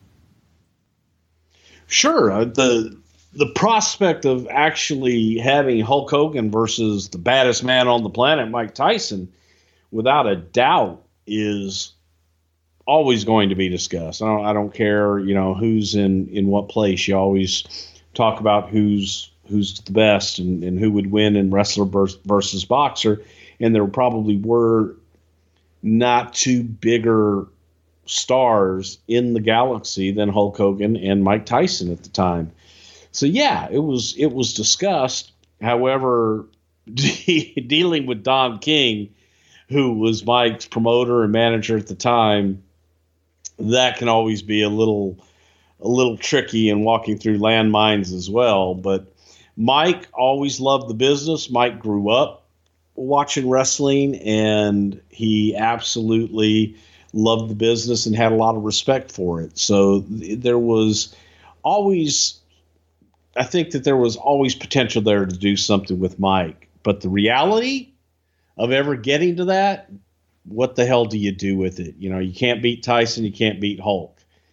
Sure. The prospect of actually having Hulk Hogan versus the baddest man on the planet, Mike Tyson, without a doubt is always going to be discussed. I don't care, who's in what place. You always talk about who's the best and who would win in wrestler versus boxer. And there probably were not two bigger stars in the galaxy than Hulk Hogan and Mike Tyson at the time. So yeah, it was discussed. However, dealing with Don King, who was Mike's promoter and manager at the time, that can always be a little tricky and walking through landmines as well. But Mike always loved the business. Mike grew up watching wrestling, and he absolutely loved the business and had a lot of respect for it. So there was always, I think that there was always potential there to do something with Mike. But the reality of ever getting to that, what the hell do you do with it? You can't beat Tyson, you can't beat Hulk.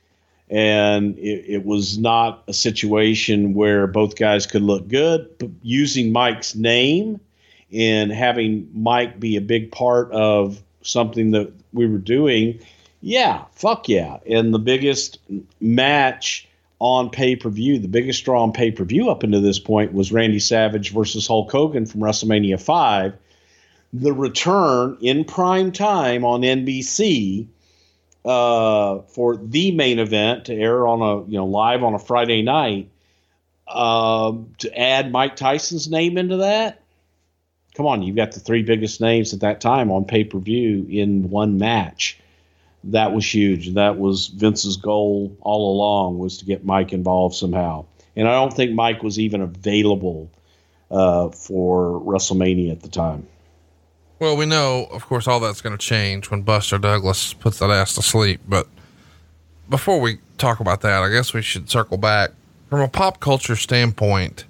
And it was not a situation where both guys could look good, but using Mike's name and having Mike be a big part of something that we were doing. Yeah, fuck yeah. And the biggest match on pay-per-view, the biggest draw on pay-per-view up until this point was Randy Savage versus Hulk Hogan from WrestleMania 5. The return in prime time on NBC for the main event to air on live on a Friday night, to add Mike Tyson's name into that. Come on, you've got the three biggest names at that time on pay-per-view in one match. That was huge. That was Vince's goal all along, was to get Mike involved somehow. And I don't think Mike was even available for WrestleMania at the time. Well, we know, of course, all that's going to change when Buster Douglas puts that ass to sleep. But before we talk about that, I guess we should circle back from a pop culture standpoint.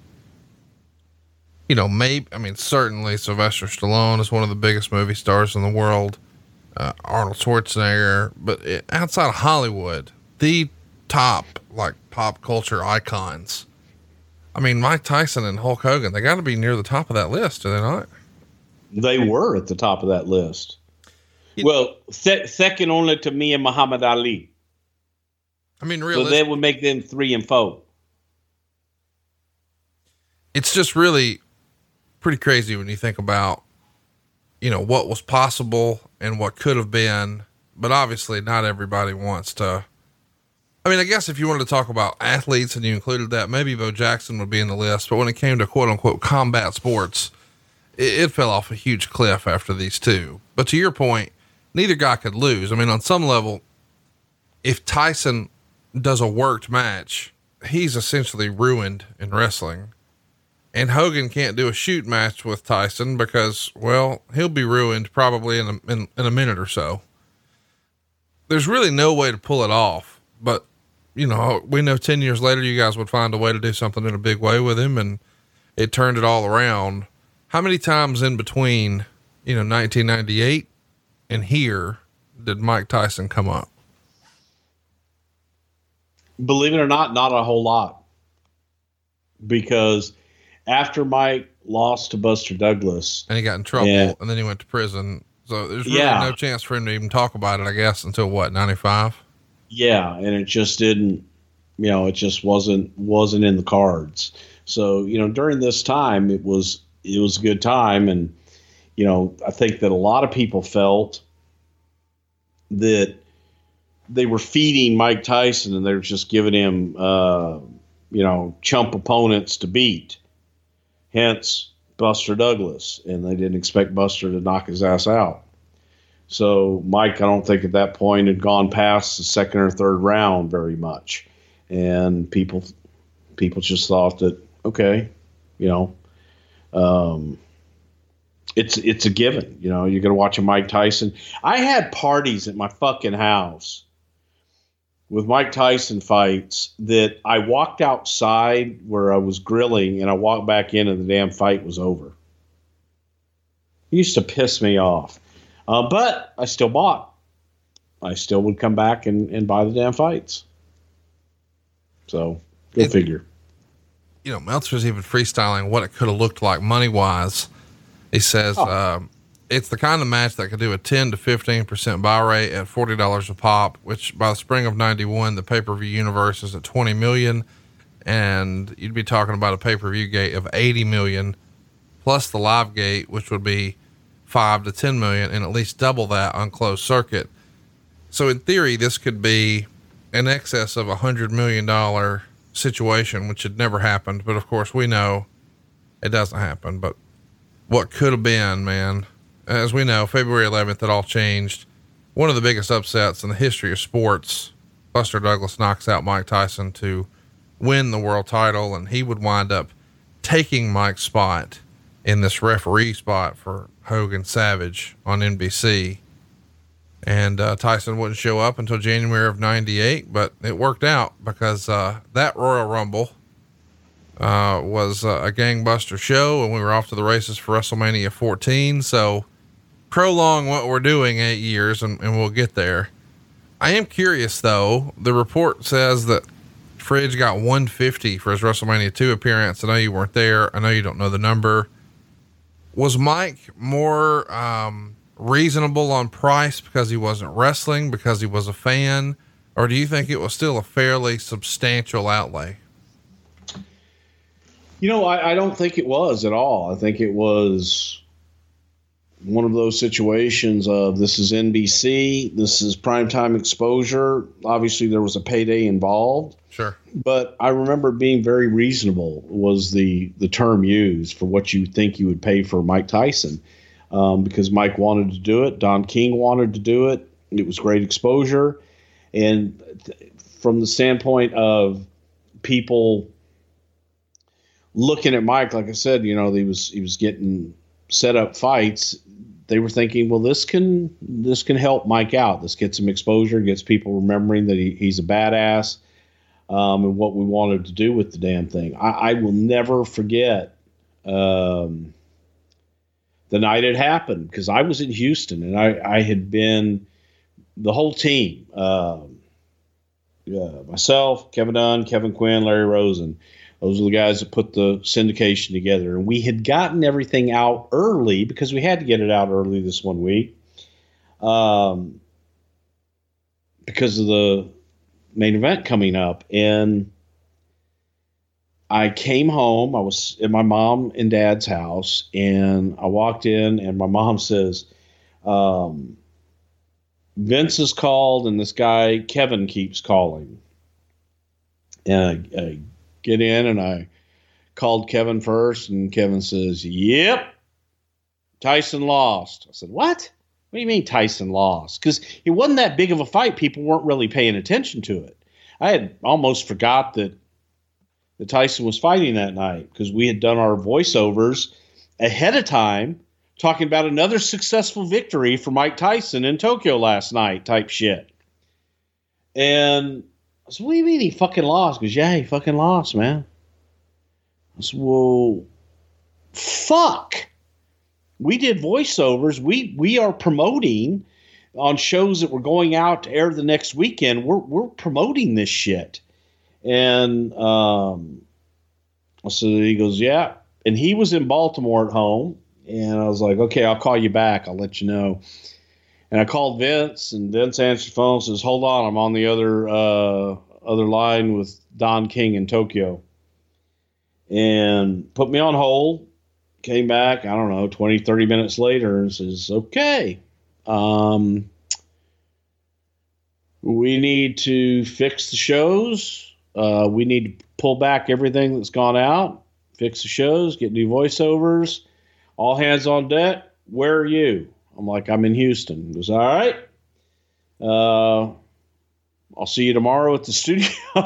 Certainly Sylvester Stallone is one of the biggest movie stars in the world. Arnold Schwarzenegger, but outside of Hollywood, the top pop culture icons. Mike Tyson and Hulk Hogan, they got to be near the top of that list, do they not? They were at the top of that list. Second only to me and Muhammad Ali. So that would make them 3 and 4. It's just really pretty crazy when you think about, what was possible and what could have been, but obviously not everybody wants to. I guess if you wanted to talk about athletes and you included that, maybe Bo Jackson would be in the list, but when it came to quote unquote combat sports, it fell off a huge cliff after these two. But to your point, neither guy could lose. On some level, if Tyson does a worked match, he's essentially ruined in wrestling. And Hogan can't do a shoot match with Tyson because, well, he'll be ruined probably in a minute or so. There's really no way to pull it off, but we know 10 years later, you guys would find a way to do something in a big way with him, and it turned it all around. How many times in between, 1998 and here did Mike Tyson come up? Believe it or not a whole lot, because after Mike lost to Buster Douglas, and he got in trouble, and then he went to prison. So there's really no chance for him to even talk about it, I guess, until 95? Yeah. And it just didn't, it just wasn't in the cards. So, during this time, it was a good time. And, I think that a lot of people felt that they were feeding Mike Tyson and they were just giving him, chump opponents to beat. Hence Buster Douglas, and they didn't expect Buster to knock his ass out. So Mike, I don't think at that point had gone past the second or third round very much. And people just thought that, okay, it's a given, you're going to watch a Mike Tyson. I had parties at my fucking house with Mike Tyson fights that I walked outside where I was grilling and I walked back in and the damn fight was over. It used to piss me off. But I still bought. I still would come back and buy the damn fights. So go figure. Meltzer's even freestyling what it could have looked like money-wise. He says, it's the kind of match that could do a 10 to 15% buy rate at $40 a pop, which by the spring of 91, the pay-per-view universe is at 20 million. And you'd be talking about a pay-per-view gate of 80 million plus the live gate, which would be 5 to 10 million, and at least double that on closed circuit. So in theory, this could be in excess of $100 million situation, which had never happened. But of course we know it doesn't happen, but what could have been, man. As we know, February 11th, it all changed. One of the biggest upsets in the history of sports. Buster Douglas knocks out Mike Tyson to win the world title, and he would wind up taking Mike's spot in this referee spot for Hogan Savage on NBC. And Tyson wouldn't show up until January of 98, but it worked out because that Royal Rumble was a gangbuster show, and we were off to the races for WrestleMania 14. So prolong what we're doing 8 years and we'll get there. I am curious though. The report says that Fridge got 150 for his WrestleMania 2 appearance. I know you weren't there. I know you don't know the number. Was Mike more reasonable on price because he wasn't wrestling, because he was a fan, or do you think it was still a fairly substantial outlay? I don't think it was at all. I think it was one of those situations of this is NBC, this is primetime exposure. Obviously, there was a payday involved. Sure. But I remember being very reasonable was the term used for what you think you would pay for Mike Tyson, because Mike wanted to do it. Don King wanted to do it. It was great exposure. And from the standpoint of people looking at Mike, like I said, he was getting set up fights. They were thinking, well, this can help Mike out. This gets him exposure, gets people remembering that he's a badass, and what we wanted to do with the damn thing. I will never forget the night it happened, because I was in Houston and I had been the whole team, myself, Kevin Dunn, Kevin Quinn, Larry Rosen. Those are the guys that put the syndication together. And we had gotten everything out early because we had to get it out early this one week, because of the main event coming up. And I came home. I was at my mom and dad's house, and I walked in, and my mom says, Vince has called, and this guy, Kevin, keeps calling. And I get in, and I called Kevin first, and Kevin says, yep, Tyson lost. I said, what? What do you mean Tyson lost? Because it wasn't that big of a fight. People weren't really paying attention to it. I had almost forgot that Tyson was fighting that night, because we had done our voiceovers ahead of time talking about another successful victory for Mike Tyson in Tokyo last night type shit. And I said, what do you mean he fucking lost? He goes, yeah, he fucking lost, man. I said, well, fuck. We did voiceovers. We are promoting on shows that we're going out to air the next weekend. We're promoting this shit. And so he goes, yeah. And he was in Baltimore at home. And I was like, okay, I'll call you back. I'll let you know. And I called Vince, and Vince answered the phone and says, hold on, I'm on the other line with Don King in Tokyo. And put me on hold. Came back, I don't know, 20, 30 minutes later, and says, okay, we need to fix the shows. We need to pull back everything that's gone out, fix the shows, get new voiceovers, all hands on deck. Where are you? I'm like, I'm in Houston. He goes, all right. I'll see you tomorrow at the studio.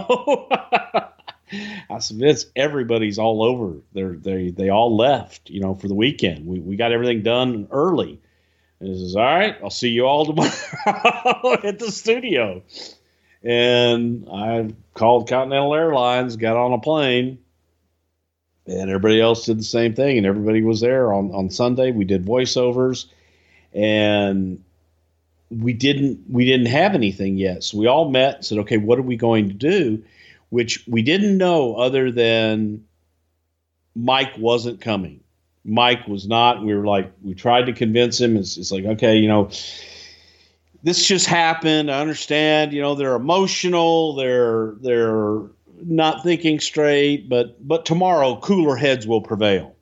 I said, Vince, everybody's all over. They all left, for the weekend. We got everything done early. And he says, all right, I'll see you all tomorrow at the studio. And I called Continental Airlines, got on a plane, and everybody else did the same thing. And everybody was there on Sunday. We did voiceovers, and we didn't have anything yet. So we all met and said, okay, what are we going to do? Which we didn't know, other than Mike wasn't coming. Mike was not. We were like, we tried to convince him. It's like, okay, this just happened. I understand, they're emotional. They're not thinking straight, but tomorrow cooler heads will prevail.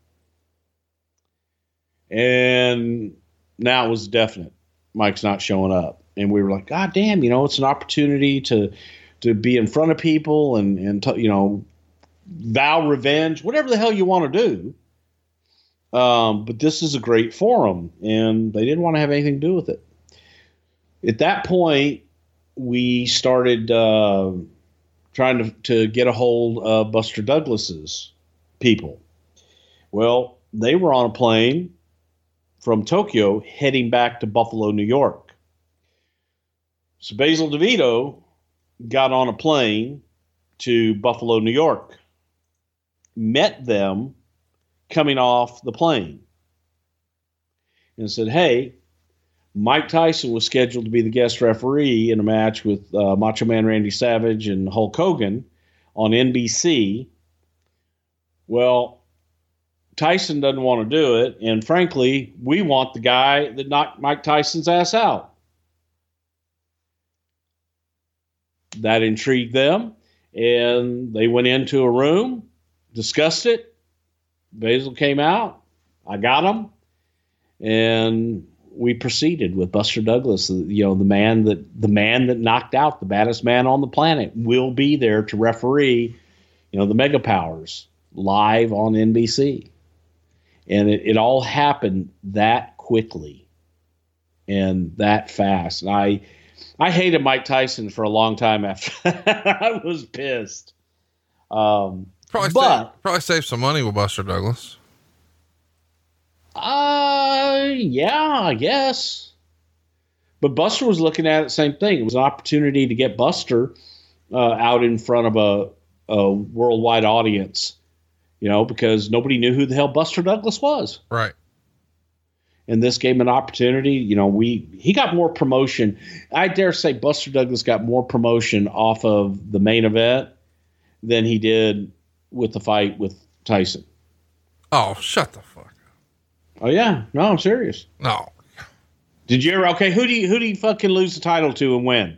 And now it was definite. Mike's not showing up. And we were like, God damn, it's an opportunity to be in front of people and vow revenge, whatever the hell you want to do. But this is a great forum, and they didn't want to have anything to do with it. At that point, we started trying to get a hold of Buster Douglas's people. Well, they were on a plane from Tokyo heading back to Buffalo, New York. So Basil DeVito got on a plane to Buffalo, New York, met them coming off the plane, and said, hey, Mike Tyson was scheduled to be the guest referee in a match with Macho Man Randy Savage and Hulk Hogan on NBC. Well, Tyson doesn't want to do it, and frankly, we want the guy that knocked Mike Tyson's ass out. That intrigued them, and they went into a room, discussed it. Basil came out. I got him, and we proceeded with Buster Douglas, the man that knocked out the baddest man on the planet, will be there to referee, the Mega Powers live on NBC. And it all happened that quickly and that fast. And I hated Mike Tyson for a long time after I was pissed. Probably save some money with Buster Douglas. Yeah, I guess. But Buster was looking at it, same thing. It was an opportunity to get Buster out in front of a worldwide audience, because nobody knew who the hell Buster Douglas was. Right. And this gave him an opportunity. He got more promotion. I dare say Buster Douglas got more promotion off of the main event than he did with the fight with Tyson. Oh, shut the fuck up. Oh yeah, no, I'm serious. No. Did you ever? Okay, who do you fucking lose the title to and when?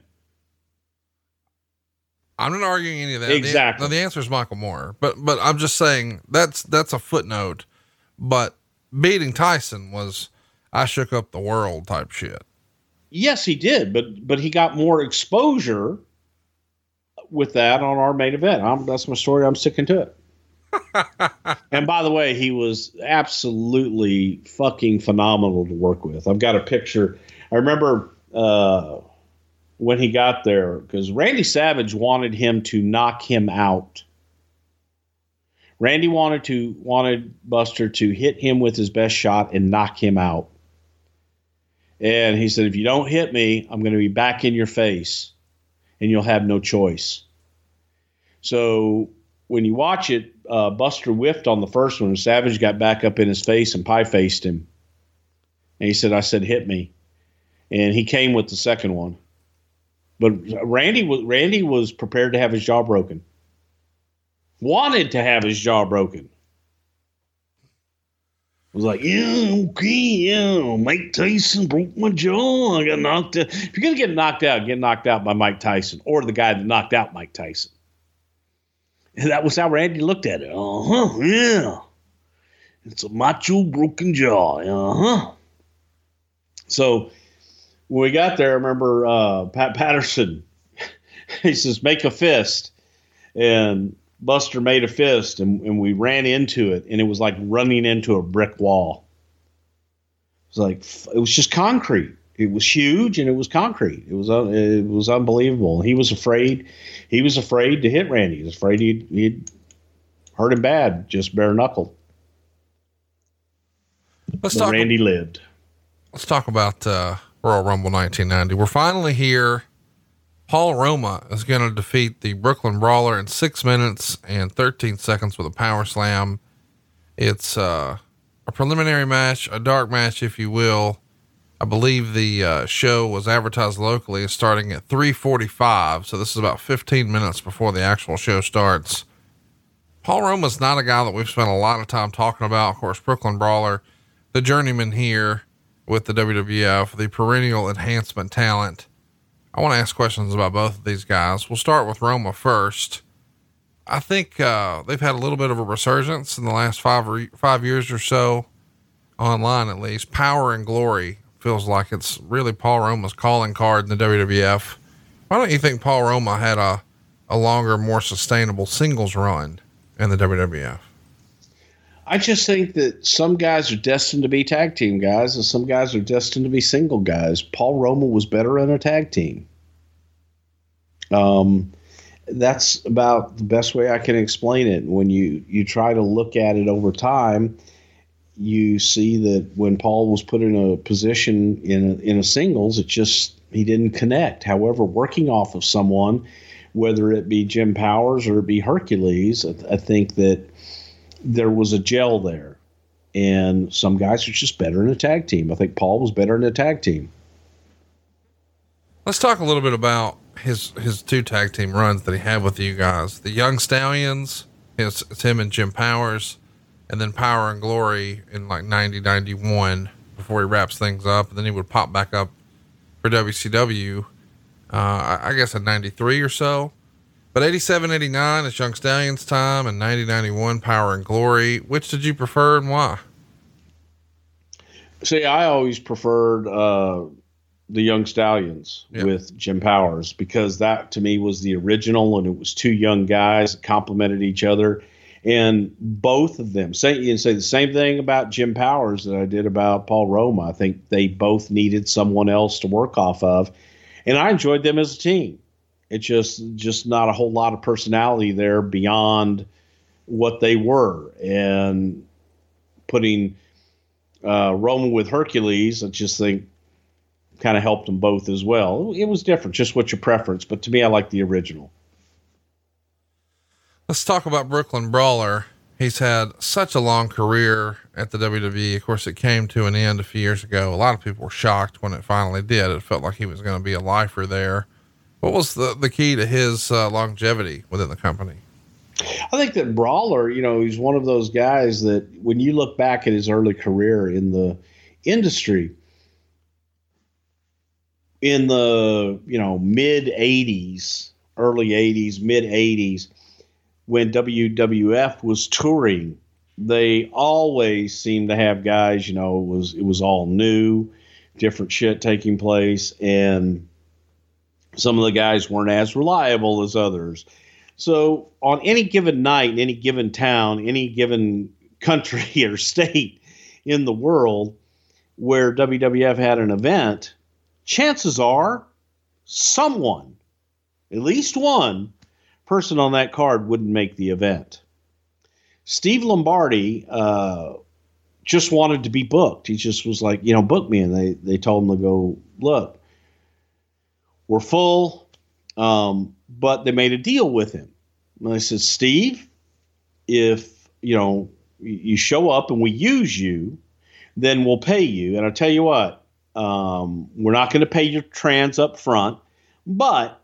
I'm not arguing any of that. Exactly. The answer is Michael Moore, but I'm just saying that's a footnote. But beating Tyson was I shook up the world type shit. Yes, he did, but he got more exposure with that on our main event. That's my story. I'm sticking to it. And by the way, he was absolutely fucking phenomenal to work with. I've got a picture. I remember when he got there, because Randy Savage wanted him to knock him out. Randy wanted Buster to hit him with his best shot and knock him out. And he said, if you don't hit me, I'm going to be back in your face and you'll have no choice. So when you watch it, Buster whiffed on the first one and Savage got back up in his face and pie-faced him. And he said, I said, hit me. And he came with the second one. But Randy was prepared to have his jaw broken. Wanted to have his jaw broken. Was like, yeah, okay, yeah, Mike Tyson broke my jaw. I got knocked out. If you're going to get knocked out by Mike Tyson or the guy that knocked out Mike Tyson. And that was how Randy looked at it. Yeah. It's a macho broken jaw. So when we got there, I remember Pat Patterson, he says, make a fist. And Buster made a fist, and we ran into it, and it was like running into a brick wall. It was just concrete. It was huge, and it was concrete. It was unbelievable. He was afraid. He was afraid to hit Randy. He was afraid he'd hurt him bad, just bare knuckled. Randy lived. Let's talk about Royal Rumble 1990. We're finally here. Paul Roma is going to defeat the Brooklyn Brawler in 6 minutes and 13 seconds with a power slam. It's a preliminary match, a dark match, if you will. I believe the show was advertised locally starting at 3:45. So this is about 15 minutes before the actual show starts. Paul Roma's not a guy that we've spent a lot of time talking about. Of course, Brooklyn Brawler, the journeyman here with the WWF, the perennial enhancement talent. I want to ask questions about both of these guys. We'll start with Roma first. I think they've had a little bit of a resurgence in the last 5 years or so, online at least. Power and Glory feels like it's really Paul Roma's calling card in the WWF. Why don't you think Paul Roma had a longer, more sustainable singles run in the WWF? I just think that some guys are destined to be tag team guys and some guys are destined to be single guys. Paul Roma was better in a tag team. That's about the best way I can explain it. When you try to look at it over time, you see that when Paul was put in a position in a singles, he didn't connect. However, working off of someone, whether it be Jim Powers or it be Hercules, I think that there was a gel there, and some guys are just better in a tag team. I think Paul was better in a tag team. Let's talk a little bit about his 2 tag team runs that he had with you guys. The Young Stallions, it's him and Jim Powers, and then Power and Glory in like 90, 91 before he wraps things up. And then he would pop back up for WCW, I guess in 93 or so. But 87, 89 is Young Stallions time, and 90, 91 Power and Glory. Which did you prefer and why? See, I always preferred the Young Stallions with Jim Powers, because that to me was the original, and it was 2 young guys that complemented each other. And both of them say the same thing about Jim Powers that I did about Paul Roma. I think they both needed someone else to work off of, and I enjoyed them as a team. It's just not a whole lot of personality there beyond what they were, and putting Roma with Hercules, I just think kind of helped them both as well. It was different, just what's your preference, but to me, I like the original. Let's talk about Brooklyn Brawler. He's had such a long career at the WWE. Of course, it came to an end a few years ago. A lot of people were shocked when it finally did. It felt like he was going to be a lifer there. What was the key to his longevity within the company? I think that Brawler, he's one of those guys that when you look back at his early career in the industry, in the, mid 80s, early 80s, mid 80s, when WWF was touring, they always seemed to have guys, it was all new, different shit taking place, and some of the guys weren't as reliable as others. So on any given night, in any given town, any given country or state in the world where WWF had an event, chances are someone, at least one person on that card wouldn't make the event. Steve Lombardi just wanted to be booked. He just was like, book me. And they told him to go, look, we're full, but they made a deal with him. And I said, Steve, if, you show up and we use you, then we'll pay you. And I'll tell you what, we're not going to pay your trans up front, but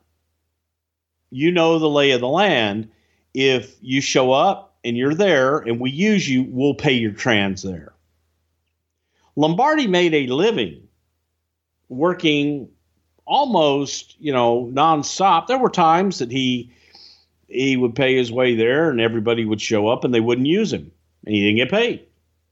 the lay of the land. If you show up and you're there and we use you, we'll pay your trans there. Lombardi made a living working almost, nonstop. There were times that he would pay his way there and everybody would show up and they wouldn't use him and he didn't get paid.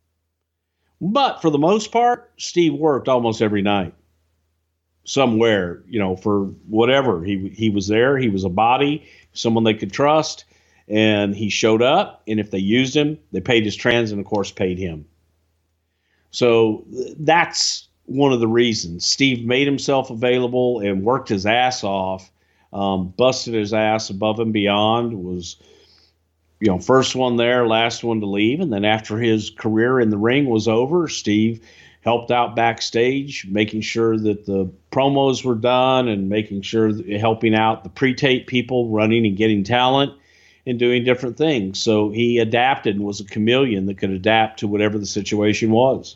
But for the most part, Steve worked almost every night somewhere, for whatever. He was there. He was a body, someone they could trust, and he showed up. And if they used him, they paid his trans and of course paid him. So that's one of the reasons Steve made himself available and worked his ass off, busted his ass above and beyond, was, first one there, last one to leave. And then after his career in the ring was over, Steve helped out backstage, making sure that the promos were done and making sure helping out the pre-tape people, running and getting talent and doing different things. So he adapted and was a chameleon that could adapt to whatever the situation was.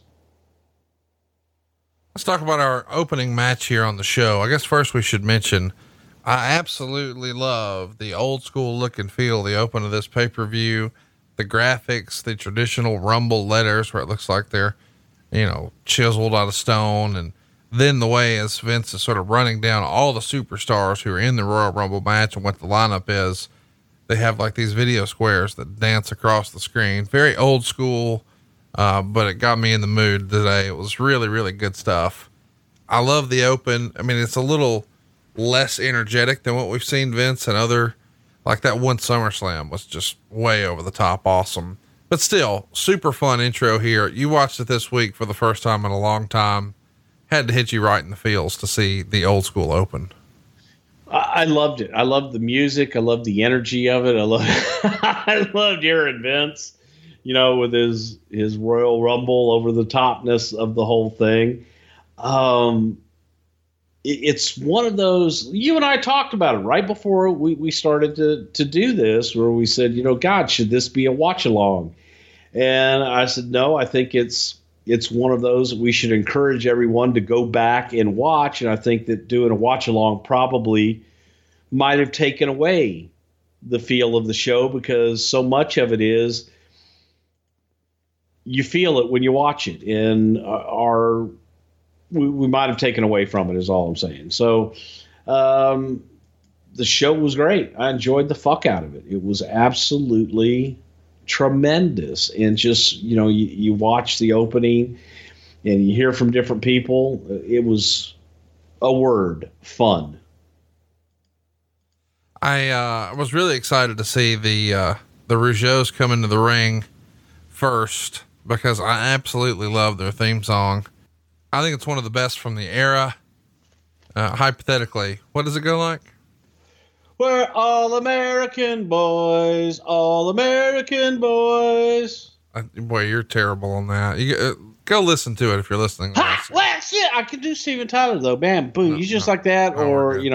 Let's talk about our opening match here on the show. I guess first we should mention, I absolutely love the old school look and feel, the open of this pay-per-view, the graphics, the traditional Rumble letters where it looks like they're, chiseled out of stone. And then the way as Vince is sort of running down all the superstars who are in the Royal Rumble match and what the lineup is, they have like these video squares that dance across the screen. Very old school. But it got me in the mood today. It was really, really good stuff. I love the open. I mean, it's a little less energetic than what we've seen Vince and other, like that one SummerSlam was just way over the top. Awesome. But still super fun intro here. You watched it this week for the first time in a long time. Had to hit you right in the feels to see the old school open. I loved it. I loved the music. I loved the energy of it. I loved hearing Vince, with his Royal Rumble over the topness of the whole thing. It's one of those, you and I talked about it right before we started to do this, where we said, God, should this be a watch along? And I said, no, I think it's it's one of those that we should encourage everyone to go back and watch. And I think that doing a watch along probably might have taken away the feel of the show, because so much of it is you feel it when you watch it, and we might have taken away from it, is all I'm saying. So the show was great. I enjoyed the fuck out of it. It was absolutely tremendous. And just, you watch the opening and you hear from different people. It was a word, fun. I was really excited to see the Rougeaus come into the ring first, because I absolutely love their theme song. I think it's one of the best from the era. Hypothetically, what does it go like? We're all American boys, all American boys. Boy, you're terrible on that. You go listen to it if you're listening. Ha! Well, shit, I could do Steven Tyler though. Bam, boom. You just like that, or good. she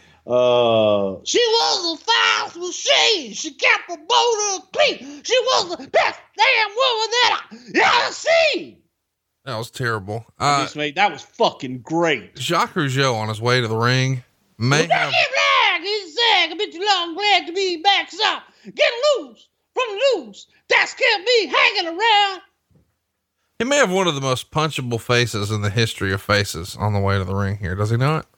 was a fast machine. She kept the motor clean. She was the best damn woman that I ever seen. That was terrible. That was fucking great. Jacques Rougeau on his way to the ring may have. He's saying a bit too long, glad to be back. So get loose from the loose. That's kept me hanging around. He may have one of the most punchable faces in the history of faces on the way to the ring here. Does he not?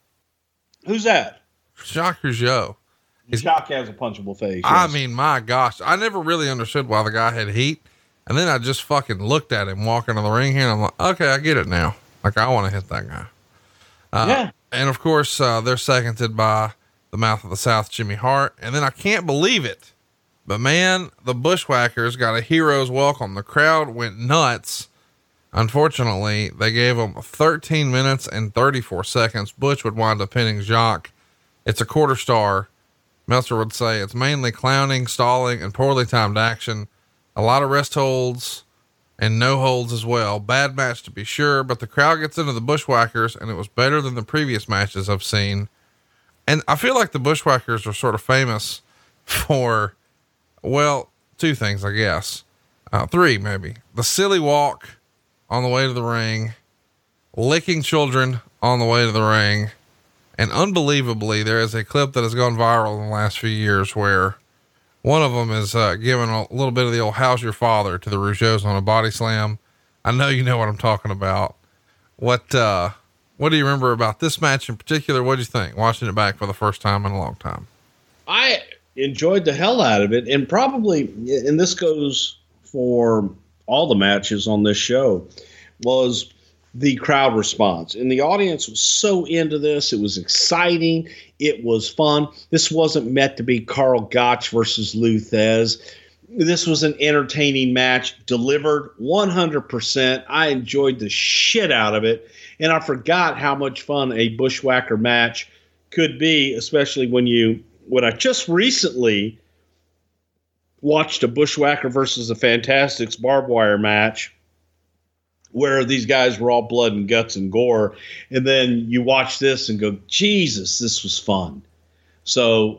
Who's that? Jacques Rougeau. Jacques has a punchable face. I yes. mean, my gosh, I never really understood why the guy had heat. And then I just fucking looked at him walking to the ring here, and I'm like, okay, I get it now. Like, I want to hit that guy. Yeah. And of course, they're seconded by the Mouth of the South, Jimmy Hart. And then I can't believe it, but man, the Bushwhackers got a hero's welcome. The crowd went nuts. Unfortunately, they gave them 13 minutes and 34 seconds. Butch would wind up pinning Jacques. It's a quarter star. Meltzer would say it's mainly clowning, stalling, and poorly timed action. A lot of rest holds and no holds as well. Bad match to be sure, but the crowd gets into the Bushwhackers, and it was better than the previous matches I've seen. And I feel like the Bushwhackers are sort of famous for, well, two things, I guess. Three, maybe. The silly walk on the way to the ring, licking children on the way to the ring. And unbelievably, there is a clip that has gone viral in the last few years where one of them is giving a little bit of the old "How's your father" to the Rougeaus on a body slam. I know you know what I'm talking about. What do you remember about this match in particular? What do you think watching it back for the first time in a long time? I enjoyed the hell out of it, and probably, and this goes for all the matches on this show, was the crowd response. And the audience was so into this. It was exciting. It was fun. This wasn't meant to be Carl Gotch versus Lou Thez. This was an entertaining match, delivered 100%. I enjoyed the shit out of it. And I forgot how much fun a Bushwhacker match could be, especially when I just recently watched a Bushwhacker versus the Fantastics barbed wire match, where these guys were all blood and guts and gore. And then you watch this and go, Jesus, this was fun. So,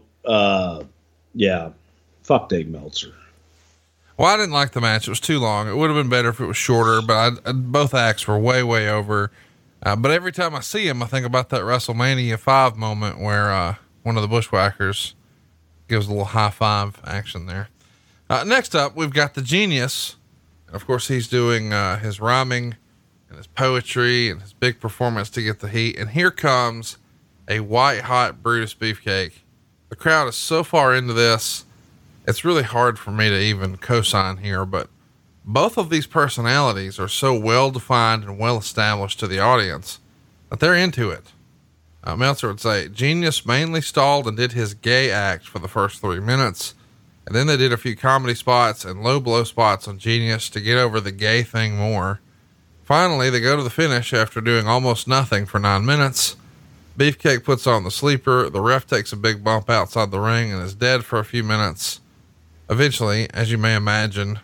yeah, fuck Dave Meltzer. Well, I didn't like the match. It was too long. It would have been better if it was shorter, but both acts were way, way over. But every time I see him, I think about that WrestleMania 5 moment where, one of the Bushwhackers gives a little high five action there. Next up, we've got the Genius. Of course, he's doing his rhyming and his poetry and his big performance to get the heat. And here comes a white hot Brutus Beefcake. The crowd is so far into this, it's really hard for me to even co-sign here, but both of these personalities are so well defined and well established to the audience that they're into it. Meltzer would say Genius mainly stalled and did his gay act for the first 3 minutes. And then they did a few comedy spots and low blow spots on Genius to get over the gay thing more. Finally, they go to the finish after doing almost nothing for 9 minutes. Beefcake puts on the sleeper. The ref takes a big bump outside the ring and is dead for a few minutes. Eventually, as you may imagine,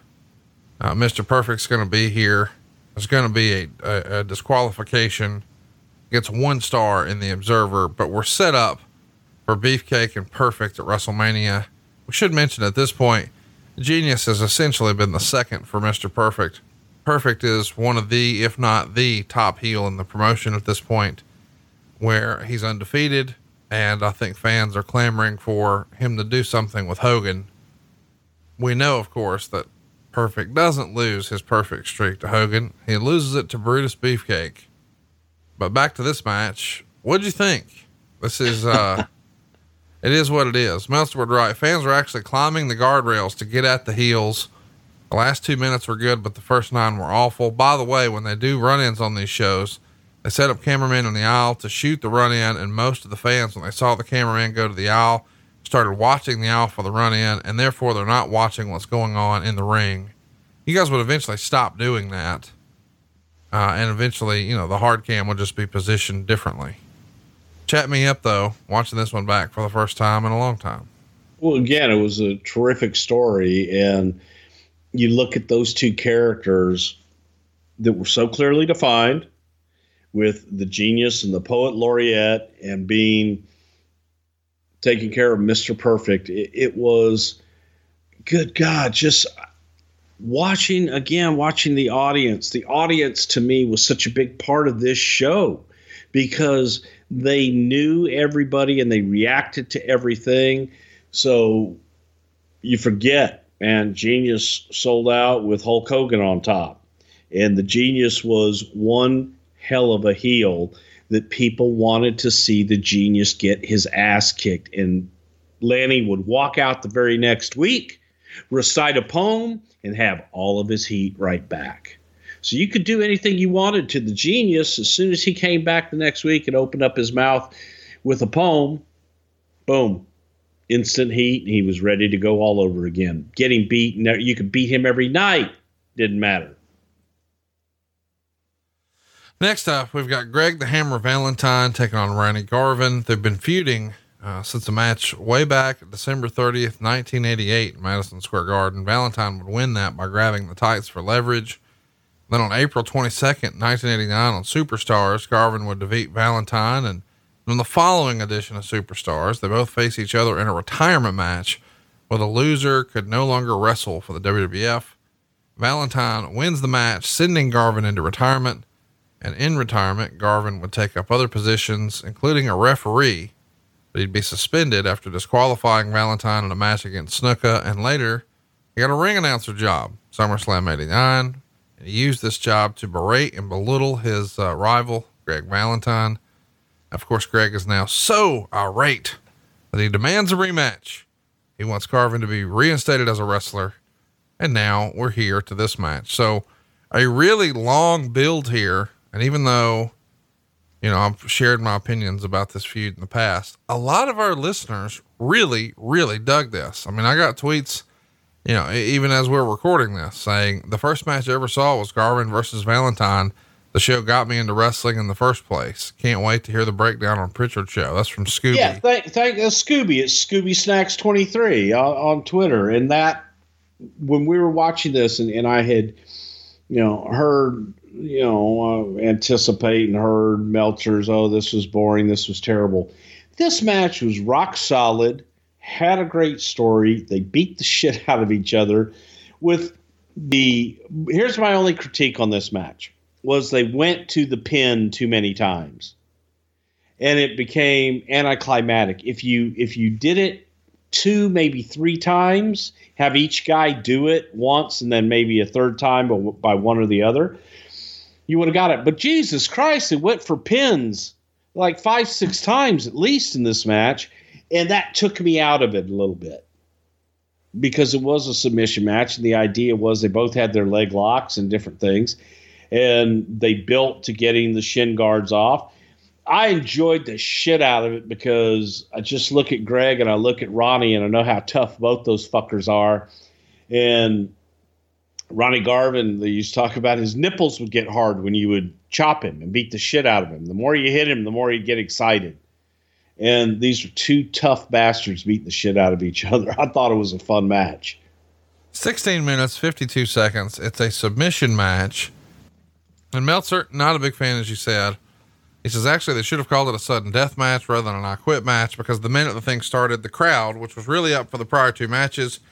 Mr. Perfect's going to be here. There's going to be a disqualification. Gets 1 star in the Observer, but we're set up for Beefcake and Perfect at WrestleMania. We should mention at this point, Genius has essentially been the second for Mr. Perfect Perfect is one of the, if not the top heel in the promotion at this point, where he's undefeated. And I think fans are clamoring for him to do something with Hogan. We know, of course, that Perfect doesn't lose his perfect streak to Hogan. He loses it to Brutus Beefcake. But back to this match. What'd you think? This is, it is what it is. Meltzer would write, fans were actually climbing the guardrails to get at the heels. The last 2 minutes were good, but the first 9 were awful. By the way, when they do run-ins on these shows, they set up cameramen in the aisle to shoot the run-in, and most of the fans, when they saw the cameraman go to the aisle, started watching the aisle for the run-in, and therefore they're not watching what's going on in the ring. You guys would eventually stop doing that. And eventually, you know, the hard cam would just be positioned differently. Chat me up though, watching this one back for the first time in a long time. Well, again, it was a terrific story. And you look at those two characters that were so clearly defined, with the genius and the poet laureate and being taking care of Mr. Perfect. It was, good God, just watching the audience. The audience to me was such a big part of this show because they knew everybody and they reacted to everything. So you forget, man, Genius sold out with Hulk Hogan on top. And the Genius was one hell of a heel that people wanted to see the Genius get his ass kicked. And Lanny would walk out the very next week, recite a poem, and have all of his heat right back. So you could do anything you wanted to the Genius. As soon as he came back the next week and opened up his mouth with a poem, boom, instant heat. And he was ready to go all over again. Getting beat, you could beat him every night. Didn't matter. Next up, we've got Greg the Hammer Valentine taking on Ronnie Garvin. They've been feuding since a match way back December 30th, 1988, in Madison Square Garden. Valentine would win that by grabbing the tights for leverage. Then on April 22nd, 1989 on Superstars, Garvin would defeat Valentine. And in the following edition of Superstars, they both face each other in a retirement match where the loser could no longer wrestle for the WWF. Valentine wins the match, sending Garvin into retirement. And in retirement, Garvin would take up other positions, including a referee, but he'd be suspended after disqualifying Valentine in a match against Snuka. And later he got a ring announcer job, SummerSlam 89. And he used this job to berate and belittle his rival, Greg Valentine. Of course, Greg is now so irate that he demands a rematch. He wants Garvin to be reinstated as a wrestler. And now we're here to this match. So a really long build here. And even though, you know, I've shared my opinions about this feud in the past, a lot of our listeners really, really dug this. I mean, I got tweets, you know, even as we're recording this, saying the first match I ever saw was Garvin versus Valentine. The show got me into wrestling in the first place. Can't wait to hear the breakdown on Pritchard Show. That's from Scooby. Yeah, thank Scooby. It's Scooby Snacks 23 on Twitter. And that, when we were watching this and I had, you know, heard, you know, anticipate and heard Meltzer's, oh, this was boring, this was terrible. This match was rock solid, had a great story. They beat the shit out of each other. Here's my only critique on this match, was they went to the pin too many times. And it became anticlimactic. If you did it 2, maybe 3 times, have each guy do it once and then maybe a third time by one or the other, you would have got it. But Jesus Christ, it went for pins like 5-6 times at least in this match. And that took me out of it a little bit because it was a submission match. And the idea was they both had their leg locks and different things. And they built to getting the shin guards off. I enjoyed the shit out of it because I just look at Greg and I look at Ronnie and I know how tough both those fuckers are. And Ronnie Garvin, they used to talk about his nipples would get hard when you would chop him and beat the shit out of him. The more you hit him, the more he'd get excited. And these were 2 tough bastards beating the shit out of each other. I thought it was a fun match. 16 minutes, 52 seconds. It's a submission match. And Meltzer, not a big fan, as you said. He says, actually, they should have called it a sudden death match rather than an I quit match, because the minute the thing started, the crowd, which was really up for the prior 2 matches,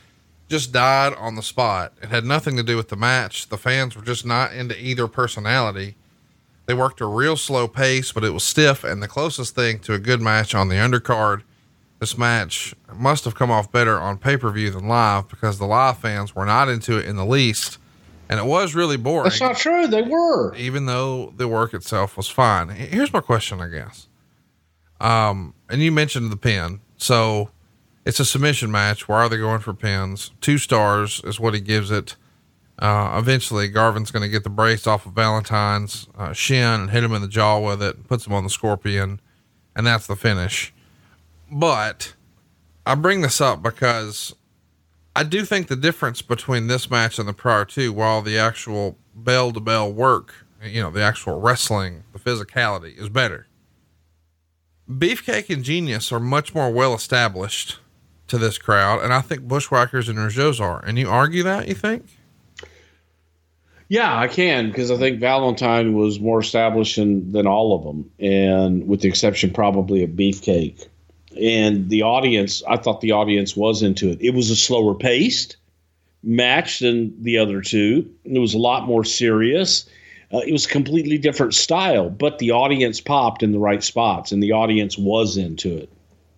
just died on the spot. It had nothing to do with the match. The fans were just not into either personality. They worked a real slow pace, but it was stiff and the closest thing to a good match on the undercard. This match must have come off better on pay-per-view than live because the live fans were not into it in the least. And it was really boring. That's not true. They were. Even though the work itself was fine. Here's my question, I guess. And you mentioned the pin. So it's a submission match. Why are they going for pins? 2 stars is what he gives it. Eventually Garvin's going to get the brace off of Valentine's shin and hit him in the jaw with it, puts him on the scorpion. And that's the finish. But I bring this up because I do think the difference between this match and the prior 2, while the actual bell to bell work, the actual wrestling, the physicality is better. Beefcake and Genius are much more well established to this crowd. And I think Bushwhackers and Rougeaus are. And you argue that, you think? Yeah, I can, because I think Valentine was more established than all of them. And with the exception probably of Beefcake. And the audience, I thought the audience was into it. It was a slower paced match than the other 2. It was a lot more serious. It was a completely different style, but the audience popped in the right spots and the audience was into it.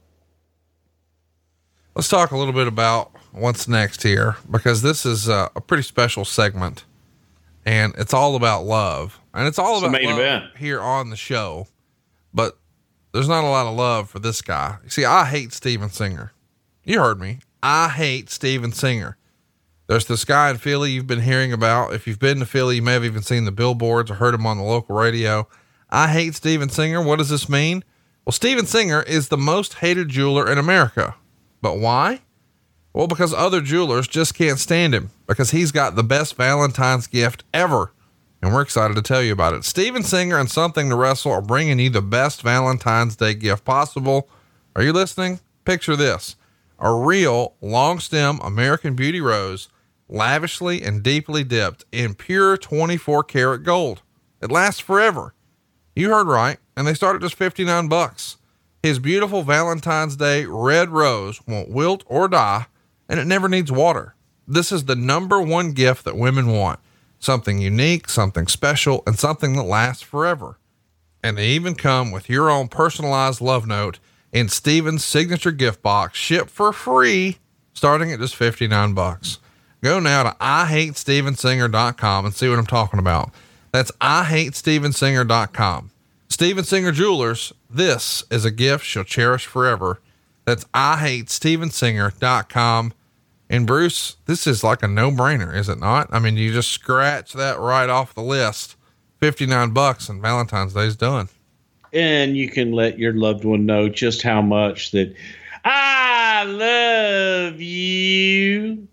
Let's talk a little bit about what's next here, because this is a pretty special segment and it's all about love, and it's all about main love event here on the show, but there's not a lot of love for this guy. You see, I hate Steven Singer. You heard me. I hate Steven Singer. There's this guy in Philly you've been hearing about. If you've been to Philly, you may have even seen the billboards or heard him on the local radio. I hate Steven Singer. What does this mean? Well, Steven Singer is the most hated jeweler in America. But why? Well, because other jewelers just can't stand him, because he's got the best Valentine's gift ever. And we're excited to tell you about it. Steven Singer and Something to Wrestle are bringing you the best Valentine's Day gift possible. Are you listening? Picture this: a real long stem American Beauty rose, lavishly and deeply dipped in pure 24 karat gold. It lasts forever. You heard right. And they start at just $59. His beautiful Valentine's Day red rose won't wilt or die, and it never needs water. This is the #1 gift that women want. Something unique, something special, and something that lasts forever. And they even come with your own personalized love note in Steven's signature gift box, shipped for free, starting at just $59. Go now to IHateStevenSinger.com and see what I'm talking about. That's IHateStevenSinger.com. Steven Singer Jewelers, this is a gift she'll cherish forever. That's IHateStevenSinger.com. And Bruce, this is like a no-brainer, is it not? I mean, you just scratch that right off the list. $59 and Valentine's Day's done. And you can let your loved one know just how much that I love you.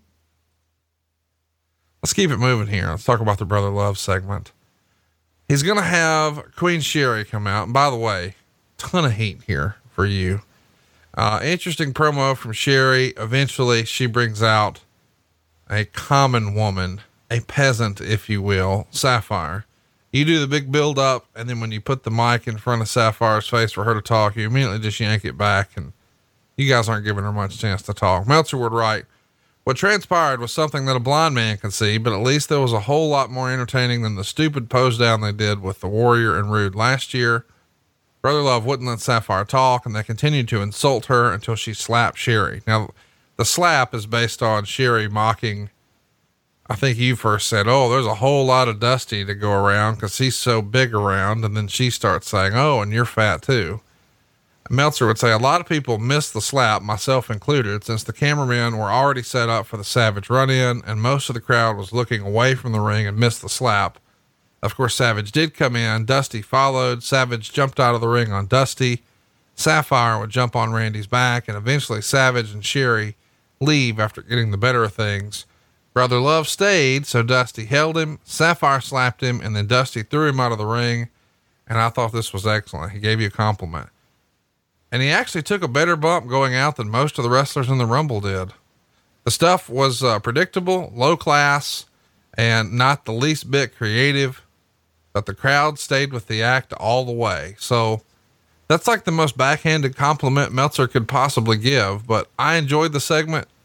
Let's keep it moving here. Let's talk about the Brother Love segment. He's going to have Queen Sherry come out. And by the way, ton of heat here for you. Interesting promo from Sherry. Eventually she brings out a common woman, a peasant, if you will, Sapphire. You do the big build up, and then when you put the mic in front of Sapphire's face for her to talk, you immediately just yank it back, and you guys aren't giving her much chance to talk. Meltzer would write, what transpired was something that a blind man can see, but at least there was a whole lot more entertaining than the stupid pose down they did with the Warrior and Rude last year. Brother Love wouldn't let Sapphire talk, and they continued to insult her until she slapped Sherry. Now, the slap is based on Sherry mocking, I think you first said, oh, there's a whole lot of Dusty to go around because he's so big around. And then she starts saying, oh, and you're fat too. Meltzer would say a lot of people missed the slap, myself included, since the cameramen were already set up for the Savage run-in, and most of the crowd was looking away from the ring and missed the slap. Of course, Savage did come in. Dusty followed. Savage jumped out of the ring on Dusty. Sapphire would jump on Randy's back, and eventually Savage and Sherry leave after getting the better of things. Brother Love stayed, so Dusty held him. Sapphire slapped him, and then Dusty threw him out of the ring. And I thought this was excellent. He gave you a compliment. And he actually took a better bump going out than most of the wrestlers in the Rumble did. The stuff was predictable, low class, and not the least bit creative, but the crowd stayed with the act all the way. So that's like the most backhanded compliment Meltzer could possibly give, but I enjoyed the segment.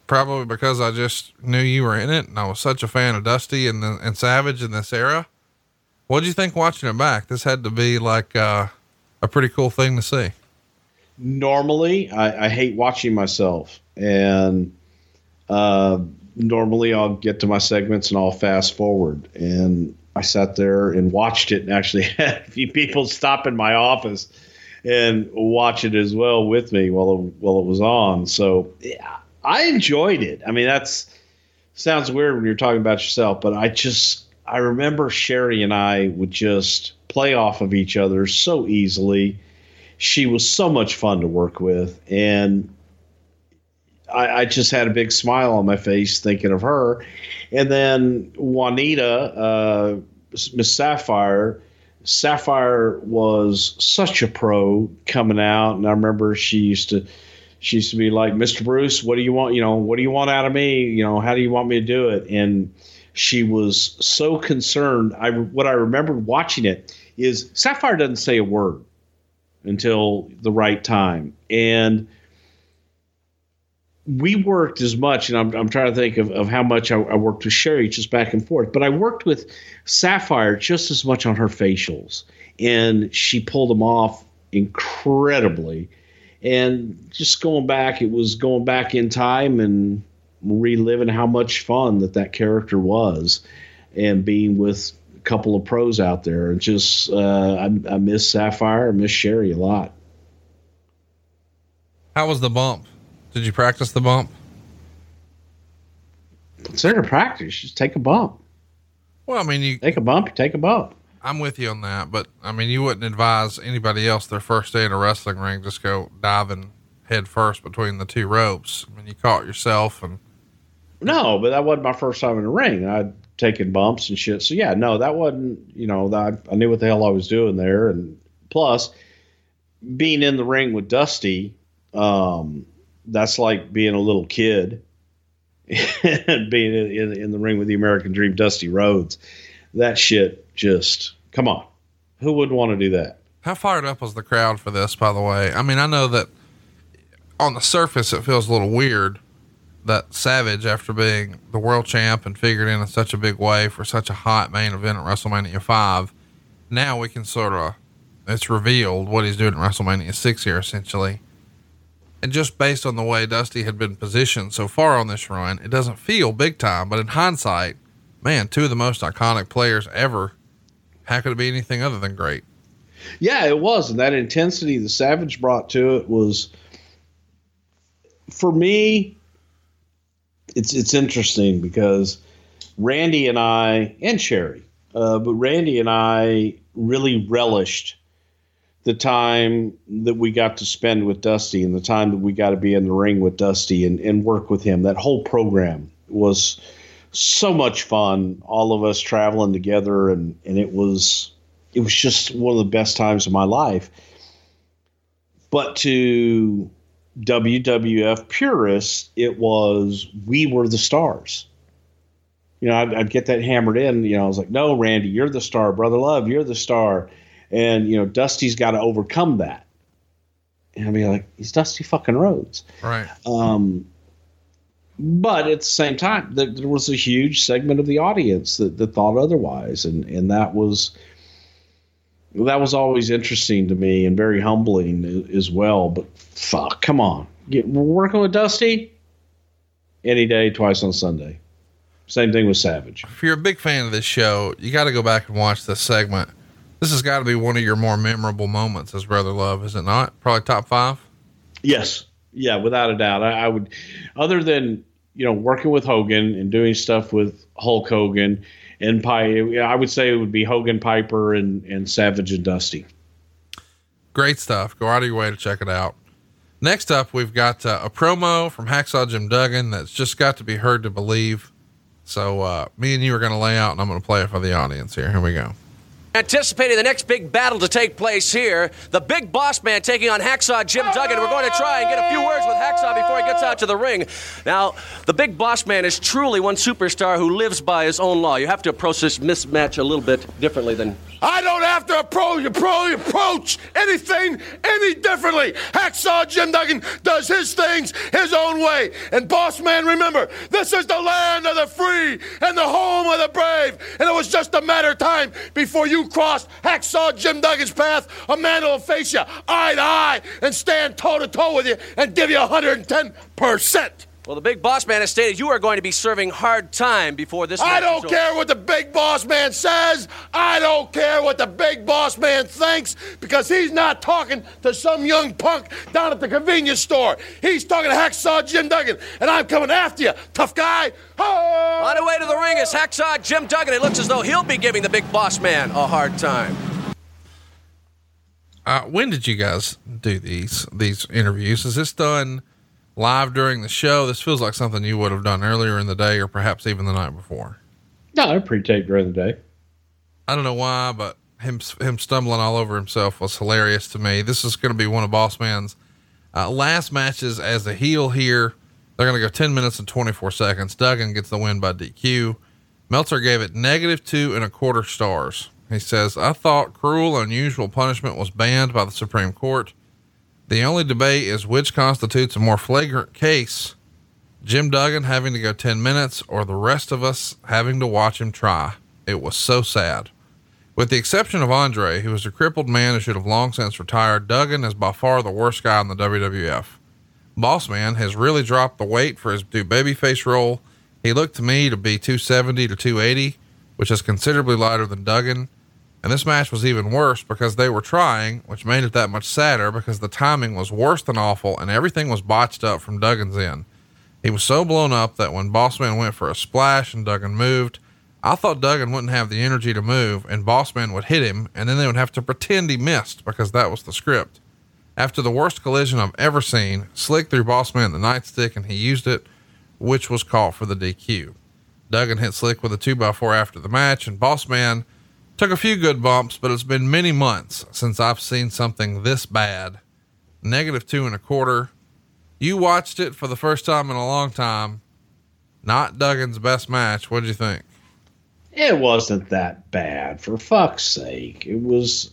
probably because I just knew you were in it and I was such a fan of Dusty and Savage in this era. What'd you think watching it back? This had to be like, a pretty cool thing to see. Normally I hate watching myself, and, normally I'll get to my segments and I'll fast forward, and I sat there and watched it and actually had a few people stop in my office and watch it as well with me while it was on. So yeah, I enjoyed it. I mean, sounds weird when you're talking about yourself, but I remember Sherry and I would just play off of each other so easily. She was so much fun to work with, and I just had a big smile on my face thinking of her. And then Juanita, Miss Sapphire was such a pro coming out. And I remember she used to be like, Mr. Bruce, what do you want? What do you want out of me? How do you want me to do it? And she was so concerned. What I remember watching it is Sapphire doesn't say a word until the right time. And we worked as much, and I'm trying to think of how much I worked with Sherry, just back and forth, but I worked with Sapphire just as much on her facials, and she pulled them off incredibly. And just it was going back in time and reliving how much fun that character was, and being with a couple of pros out there. And just, I miss Sapphire, I miss Sherry a lot. How was the bump? Did you practice the bump? Consider practice. Just take a bump. Well, I mean, you take a bump, you take a bump. I'm with you on that, but I mean, you wouldn't advise anybody else their first day in a wrestling ring, just go diving head first between the two ropes. I mean, you caught yourself and. No, but that wasn't my first time in the ring. I'd taken bumps and shit. So yeah, no, that wasn't, I knew what the hell I was doing there. And plus being in the ring with Dusty, that's like being a little kid and being in the ring with the American Dream, Dusty Rhodes. That shit just, come on. Who wouldn't want to do that? How fired up was the crowd for this, by the way? I mean, I know that on the surface, it feels a little weird that Savage, after being the world champ and figured in such a big way for such a hot main event at WrestleMania 5, now we can it's revealed what he's doing at WrestleMania 6 here, essentially. And just based on the way Dusty had been positioned so far on this run, it doesn't feel big time, but in hindsight, man, two of the most iconic players ever. How could it be anything other than great? Yeah, it was. And that intensity the Savage brought to it was, for me, it's interesting because Randy and I, and Sherry, but Randy and I really relished the time that we got to spend with Dusty and the time that we got to be in the ring with Dusty and work with him. That whole program was so much fun. All of us traveling together, and it was just one of the best times of my life. But to WWF purists, we were the stars. I'd get that hammered in. I was like, no, Randy, you're the star. Brother Love, you're the star. And, Dusty's got to overcome that. And I'd be like, he's Dusty fucking Rhodes. Right. But at the same time, there was a huge segment of the audience that thought otherwise. And that was always interesting to me and very humbling as well. But fuck, come on. We're working with Dusty any day, twice on Sunday. Same thing with Savage. If you're a big fan of this show, you got to go back and watch this segment. This has got to be one of your more memorable moments as Brother Love, is it not? Probably top 5? Yes. Yeah, without a doubt. I would, other than, working with Hogan and doing stuff with Hulk Hogan and I would say it would be Hogan, Piper, and Savage and Dusty. Great stuff. Go out of your way to check it out. Next up, we've got a promo from Hacksaw Jim Duggan that's just got to be heard to believe. So me and you are going to lay out, and I'm going to play it for the audience here. Here we go. Anticipating the next big battle to take place here, the Big Boss Man taking on Hacksaw Jim Duggan. We're going to try and get a few words with Hacksaw before he gets out to the ring. Now, the Big Boss Man is truly one superstar who lives by his own law. You have to approach this mismatch a little bit differently than... I don't have to approach anything any differently. Hacksaw Jim Duggan does his things his own way. And Boss Man, remember, this is the land of the free and the home of the brave. And it was just a matter of time before you crossed Hacksaw Jim Duggan's path. A man will face you eye to eye and stand toe to toe with you and give you 110%. Well, the Big Boss Man has stated you are going to be serving hard time before this match. I don't care what the Big Boss Man says. I don't care what the Big Boss Man thinks, because he's not talking to some young punk down at the convenience store. He's talking to Hacksaw Jim Duggan, and I'm coming after you, tough guy. Oh! On the way to the ring is Hacksaw Jim Duggan. It looks as though he'll be giving the Big Boss Man a hard time. When did you guys do these interviews? Is this done live during the show? This feels like something you would have done earlier in the day, or perhaps even the night before. No, they're pre-taped during the day. I don't know why, but him stumbling all over himself was hilarious to me. This is going to be one of Boss Man's last matches as a heel here. They're going to go 10 minutes and 24 seconds. Duggan gets the win by DQ. Meltzer gave it -2.25 stars. He says, I thought cruel, unusual punishment was banned by the Supreme Court. The only debate is which constitutes a more flagrant case, Jim Duggan having to go 10 minutes or the rest of us having to watch him try. It was so sad. With the exception of Andre, who is a crippled man who should have long since retired, Duggan is by far the worst guy in the WWF. Boss Man has really dropped the weight for his new babyface role. He looked to me to be 270 to 280, which is considerably lighter than Duggan. And this match was even worse because they were trying, which made it that much sadder because the timing was worse than awful and everything was botched up from Duggan's end. He was so blown up that when Boss Man went for a splash and Duggan moved, I thought Duggan wouldn't have the energy to move and Boss Man would hit him, and then they would have to pretend he missed because that was the script. After the worst collision I've ever seen, Slick threw Boss Man the nightstick and he used it, which was called for the DQ. Duggan hit Slick with a 2x4 after the match, and Boss Man took a few good bumps, but it's been many months since I've seen something this bad. -2.25. You watched it for the first time in a long time. Not Duggan's best match. What'd you think? It wasn't that bad, for fuck's sake. It was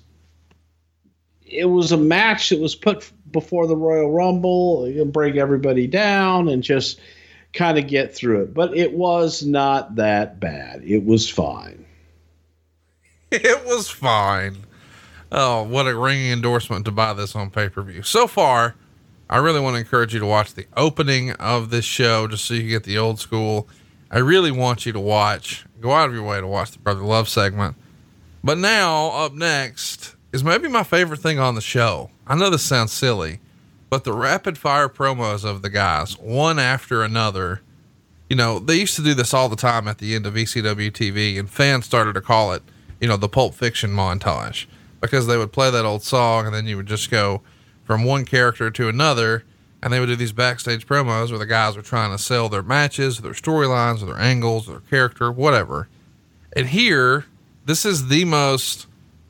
a match that was put before the Royal Rumble. You break everybody down and just kind of get through it. But it was not that bad. It was fine. It was fine. Oh, what a ringing endorsement to buy this on pay-per-view. So far, I really want to encourage you to watch the opening of this show just so you get the old school. I really want you to go out of your way to watch the Brother Love segment. But now, up next is maybe my favorite thing on the show. I know this sounds silly, but the rapid fire promos of the guys, one after another. You know, they used to do this all the time at the end of ECW TV, and fans started to call it, the Pulp Fiction montage, because they would play that old song and then you would just go from one character to another, and they would do these backstage promos where the guys were trying to sell their matches, their storylines, or their angles, or their character, whatever. And here, this is the most,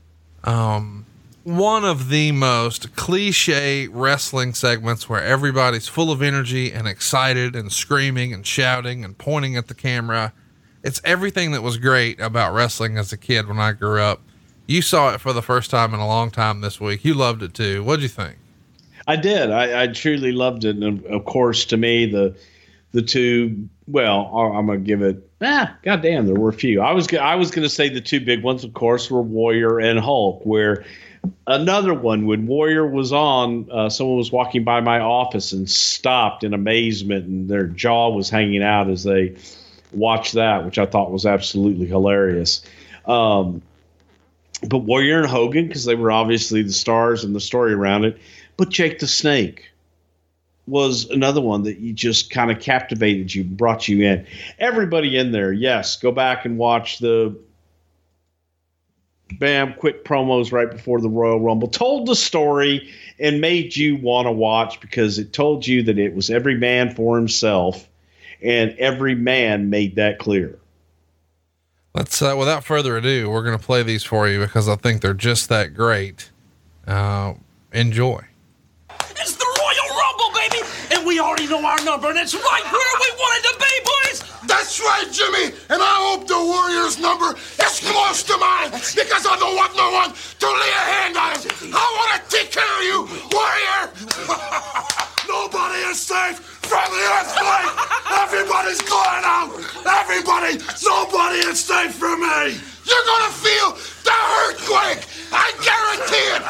one of the most cliche wrestling segments where everybody's full of energy and excited and screaming and shouting and pointing at the camera. It's everything that was great about wrestling as a kid when I grew up. You saw it for the first time in a long time this week. You loved it too. What'd you think? I did. I truly loved it. And of course, to me, the two, well, I'm going to give it, goddamn, there were a few. I was going to say the two big ones, of course, were Warrior and Hulk, where another one, when Warrior was on, someone was walking by my office and stopped in amazement and their jaw was hanging out as they watched that, which I thought was absolutely hilarious. But Warrior and Hogan, because they were obviously the stars and the story around it. But Jake the Snake was another one that you just kind of captivated you, brought you in. Everybody in there, yes, go back and watch the quick promos right before the Royal Rumble. Told the story and made you want to watch because it told you that it was every man for himself, and every man made that clear. Let's, without further ado, we're going to play these for you because I think they're just that great. Enjoy. It's the Royal Rumble, baby! And we already know our number, and it's right where we wanted to be, boys! That's right, Jimmy. And I hope the Warriors' number is close to mine because I don't want no one to lay a hand on it. I want to take care of you, Warrior. Nobody is safe from the earthquake. Everybody's going out. Everybody, nobody is safe from me. You're going to feel the earthquake. I guarantee it.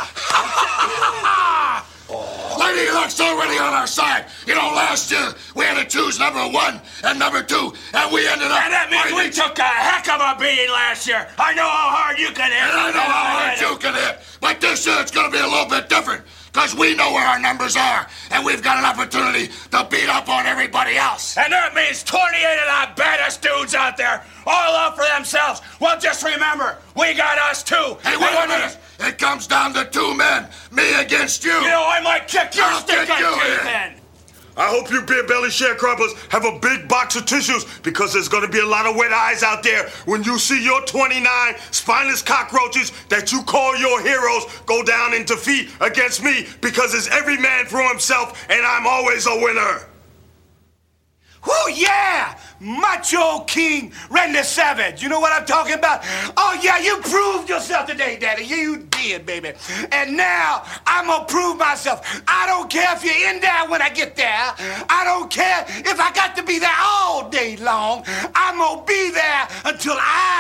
Lady Luck's already on our side. You know, last year we had to choose number 1 and number 2, and we ended up. And that means we took a heck of a beating last year. I know how hard you can hit. And I know how hard you can hit. But this year it's going to be a little bit different because we know where our numbers are, and we've got an opportunity to beat up on everybody else. And that means 28 of the baddest dudes out there, all up for themselves. Well, just remember, we got us too. Hey, wait a minute. It comes down to 2 men, me against you. You know, I might kick your stick on you then. I hope you beer belly sharecroppers have a big box of tissues because there's going to be a lot of wet eyes out there when you see your 29 spineless cockroaches that you call your heroes go down in defeat against me because it's every man for himself and I'm always a winner. Oh, yeah! Macho King Randy Savage. You know what I'm talking about? Oh, yeah, you proved yourself today, Daddy. Yeah, you did, baby. And now I'm going to prove myself. I don't care if you're in there when I get there. I don't care if I got to be there all day long. I'm going to be there until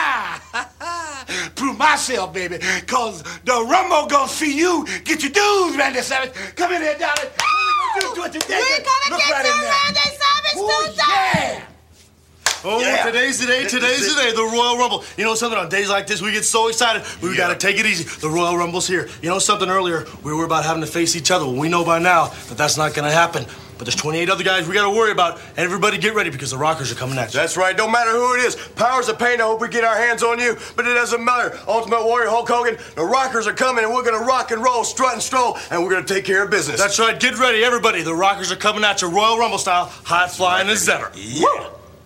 I prove myself, baby. Because the Rumble going to see you get your dues, Randy Savage. Come in here, darling. We're going to get some Randy Savage dues, yeah! Oh, yeah. Today's the day, the Royal Rumble. You know something, on days like this, we get so excited, we gotta take it easy. The Royal Rumble's here. You know something, earlier, we were about having to face each other. Well, we know by now that that's not gonna happen. But there's 28 other guys we gotta worry about. And everybody get ready because the Rockers are coming at you. That's right, don't matter who it is. Powers of Pain, I hope we get our hands on you, but it doesn't matter. Ultimate Warrior, Hulk Hogan, the Rockers are coming and we're gonna rock and roll, strut and stroll, and we're gonna take care of business. That's right, get ready, everybody. The Rockers are coming at you Royal Rumble style, high flying as ever. Yeah. Woo!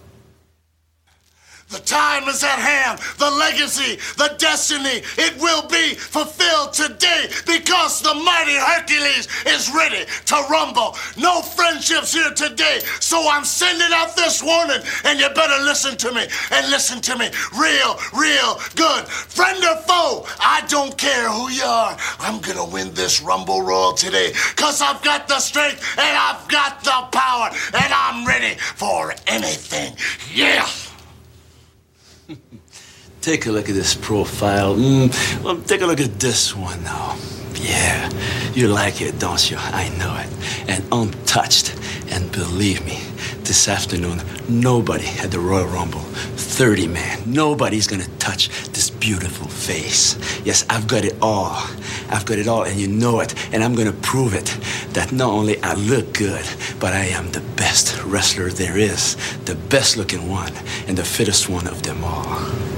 The time is at hand. The legacy, the destiny, it will be fulfilled today because the mighty Hercules is ready to rumble. No friendships here today, so I'm sending out this warning, and you better listen to me, and listen to me real good. Friend or foe, I don't care who you are. I'm gonna win this Rumble Royal today because I've got the strength, and I've got the power, and I'm ready for anything. Yeah! Take a look at this profile. Well, take a look at this one now. Yeah, you like it, don't you? I know it. And untouched. And believe me, this afternoon, nobody at the Royal Rumble, 30 man, nobody's gonna touch this beautiful face. Yes, I've got it all. I've got it all, and you know it. And I'm gonna prove it, that not only I look good, but I am the best wrestler there is, the best looking one, and the fittest one of them all.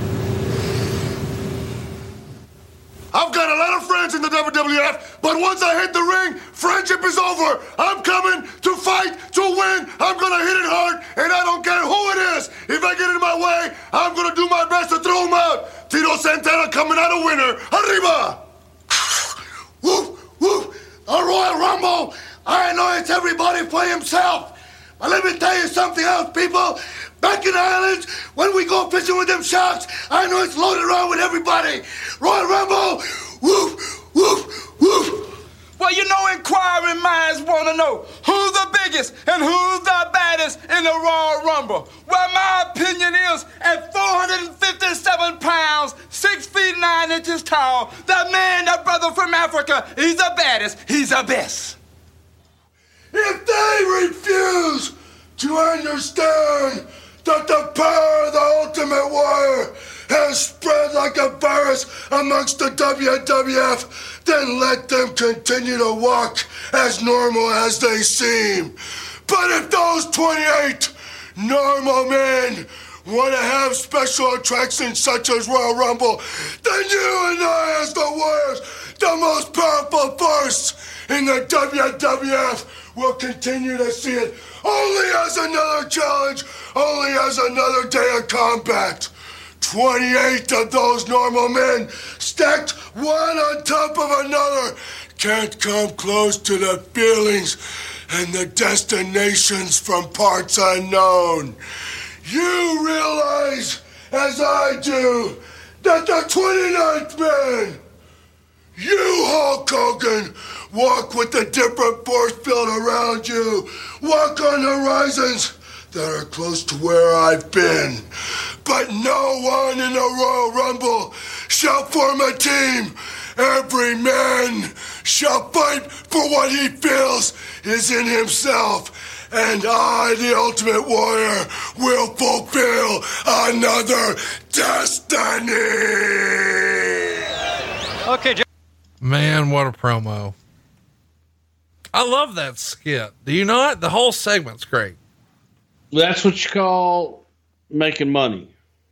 I've got a lot of friends in the WWF, but once I hit the ring, friendship is over. I'm coming to fight, to win. I'm going to hit it hard, and I don't care who it is. If I get in my way, I'm going to do my best to throw him out. Tito Santana coming out a winner. Arriba! Woo, woo. A Royal Rumble. I know it's everybody for himself. But let me tell you something else, people. Back in the islands, when we go fishing with them sharks, I know it's loaded around with everybody. Royal Rumble, woof, woof, woof. Well, you know, inquiring minds want to know who's the biggest and who's the baddest in the Royal Rumble. Well, my opinion is, at 457 pounds, 6 feet 9 inches tall, that man, that brother from Africa, he's the baddest, he's the best. If they refuse to understand that the power of the Ultimate Warrior has spread like a virus amongst the WWF, then let them continue to walk as normal as they seem. But if those 28 normal men want to have special attractions such as Royal Rumble, then you and I as the Warriors, the most powerful force in the WWF, will continue to see it only as another challenge, only as another day of combat. 28 of those normal men, stacked one on top of another, can't come close to the feelings and the destinations from parts unknown. You realize, as I do, that the 29th man, you, Hulk Hogan, walk with a different force field around you. Walk on horizons that are close to where I've been. But no one in the Royal Rumble shall form a team. Every man shall fight for what he feels is in himself. And I, the Ultimate Warrior, will fulfill another destiny. Okay, Man, what a promo. I love that skit. Do you not? The whole segment's great. That's what you call making money.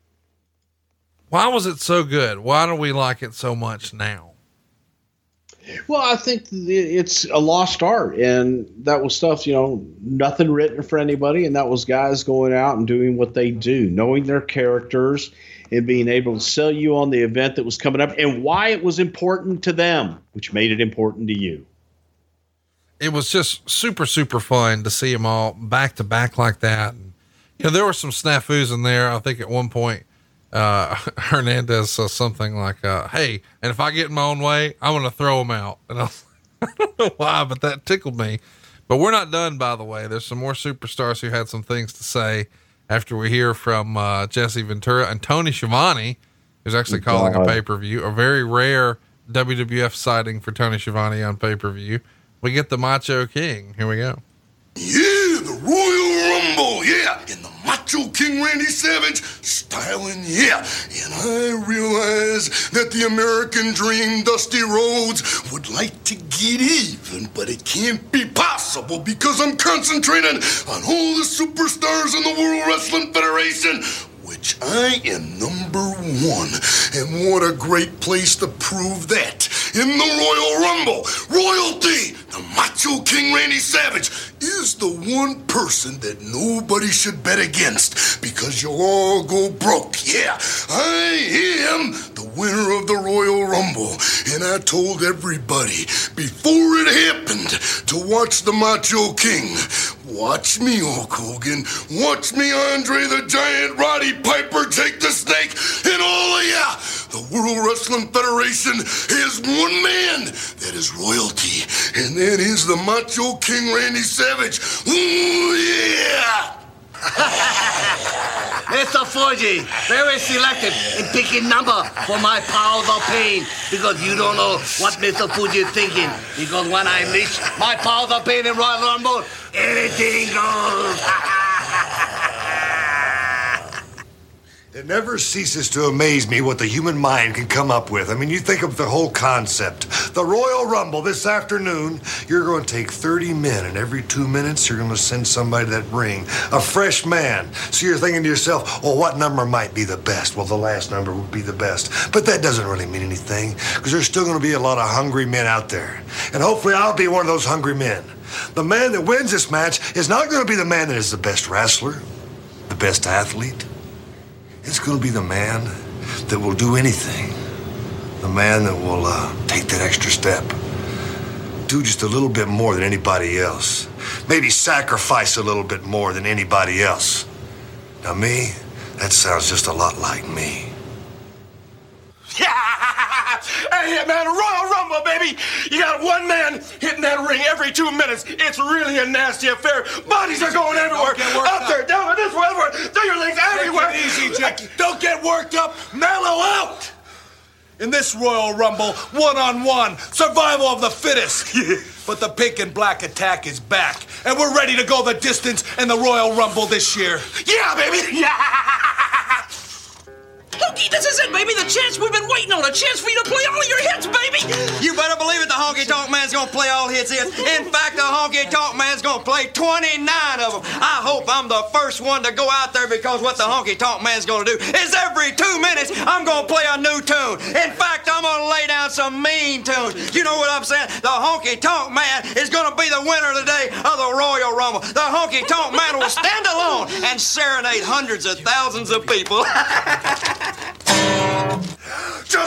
Why was it so good? Why do we like it so much now? Well, I think it's a lost art, and that was stuff, nothing written for anybody. And that was guys going out and doing what they do, knowing their characters and being able to sell you on the event that was coming up and why it was important to them, which made it important to you. It was just super, super fun to see them all back to back like that. And, there were some snafus in there. I think at one point, Hernandez says something like, hey, and if I get in my own way, I'm going to throw him out. And I don't know why, but that tickled me. But we're not done, by the way. There's some more superstars who had some things to say after we hear from, Jesse Ventura and Tony Schiavone, who's actually calling a pay-per-view, a very rare WWF sighting for Tony Schiavone on pay-per-view. We get the Macho King. Here we go. Yeah, the Royal Rumble, yeah, and the Macho King Randy Savage styling, yeah. And I realize that the American Dream, Dusty Rhodes, would like to get even, but it can't be possible because I'm concentrating on all the superstars in the World Wrestling Federation, which I am #1. And what a great place to prove that. In the Royal Rumble, royalty, the Macho King Randy Savage is the one person that nobody should bet against because you'll all go broke. Yeah, I am the winner of the Royal Rumble. And I told everybody before it happened to watch the Macho King. Watch me, Hulk Hogan. Watch me, Andre the Giant, Roddy Piper, Jake the Snake, and all of ya. The World Wrestling Federation has one man that is royalty, and that is the Macho King Randy Savage. Ooh, yeah! Mr. Fuji, very selective in picking number for my powers of pain because you don't know what Mr. Fuji is thinking. Because when I reach my powers of pain in Royal Rumble, anything goes. It never ceases to amaze me what the human mind can come up with. I mean, you think of the whole concept. The Royal Rumble this afternoon, you're going to take 30 men, and every 2 minutes, you're going to send somebody to that ring, a fresh man. So you're thinking to yourself, well, what number might be the best? Well, the last number would be the best. But that doesn't really mean anything, because there's still going to be a lot of hungry men out there. And hopefully I'll be one of those hungry men. The man that wins this match is not going to be the man that is the best wrestler, the best athlete. It's going to be the man that will do anything. The man that will take that extra step. Do just a little bit more than anybody else. Maybe sacrifice a little bit more than anybody else. Now me, that sounds just a lot like me. Hey, man, Royal Rumble, baby! You got one man hitting that ring every 2 minutes. It's really a nasty affair. Bodies are going everywhere. Up there, down this way, everywhere. Through your legs, everywhere. Take it easy, Jackie. Don't get worked up. Mellow out. In this Royal Rumble, one-on-one, survival of the fittest. But the pink and black attack is back, and we're ready to go the distance in the Royal Rumble this year. Yeah, baby! Yeah! Honky, this is it, baby. The chance we've been waiting on. A chance for you to play all of your hits, baby. You better believe it. The Honky Tonk Man's gonna play all his hits. In fact, the Honky Tonk Man's gonna play 29 of them. I hope I'm the first one to go out there because what the Honky Tonk Man's gonna do is every 2 minutes I'm gonna play a new tune. In fact, I'm gonna lay down some mean tunes. You know what I'm saying? The Honky Tonk Man is gonna be the winner today of the Royal Rumble. The Honky Tonk Man will stand alone and serenade hundreds of thousands of people.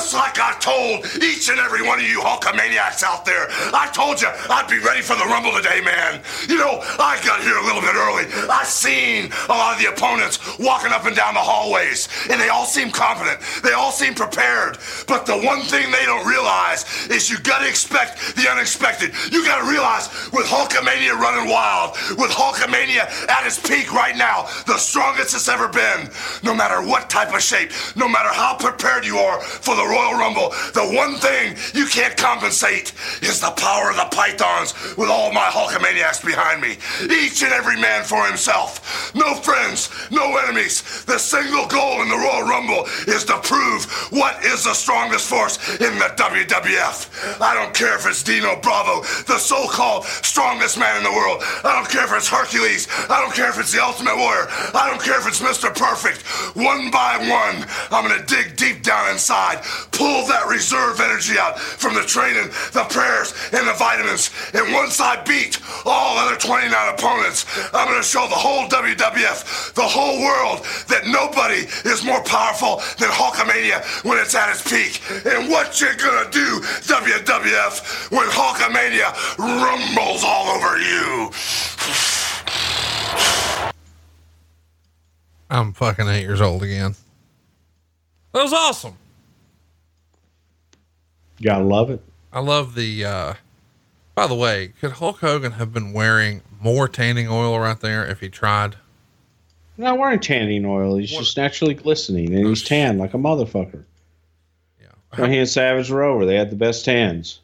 Just like I told each and every one of you Hulkamaniacs out there. I told you I'd be ready for the Rumble today, man. You know, I got here a little bit early. I seen a lot of the opponents walking up and down the hallways, and they all seem confident. They all seem prepared. But the one thing they don't realize is you gotta expect the unexpected. You gotta realize with Hulkamania running wild, with Hulkamania at its peak right now, the strongest it's ever been, no matter what type of shape, no matter how prepared you are for the Royal Rumble, the one thing you can't compensate is the power of the Pythons with all my Hulkamaniacs behind me. Each and every man for himself. No friends, no enemies. The single goal in the Royal Rumble is to prove what is the strongest force in the WWF. I don't care if it's Dino Bravo, the so-called strongest man in the world. I don't care if it's Hercules. I don't care if it's the Ultimate Warrior. I don't care if it's Mr. Perfect. One by one, I'm gonna dig deep down inside, pull that reserve energy out from the training, the prayers, and the vitamins. And once I beat all other 29 opponents, I'm gonna show the whole WWF, the whole world, that nobody is more powerful than Hulkamania when it's at its peak. And what you gonna do, WWF, when Hulkamania rumbles all over you? I'm fucking 8 years old again. That was awesome. Gotta love it. I love the, by the way, could Hulk Hogan have been wearing more tanning oil right there if he tried? He's not wearing tanning oil. He's just naturally glistening, and he's tan like a motherfucker. Yeah. He and Savage were over. They had the best tans.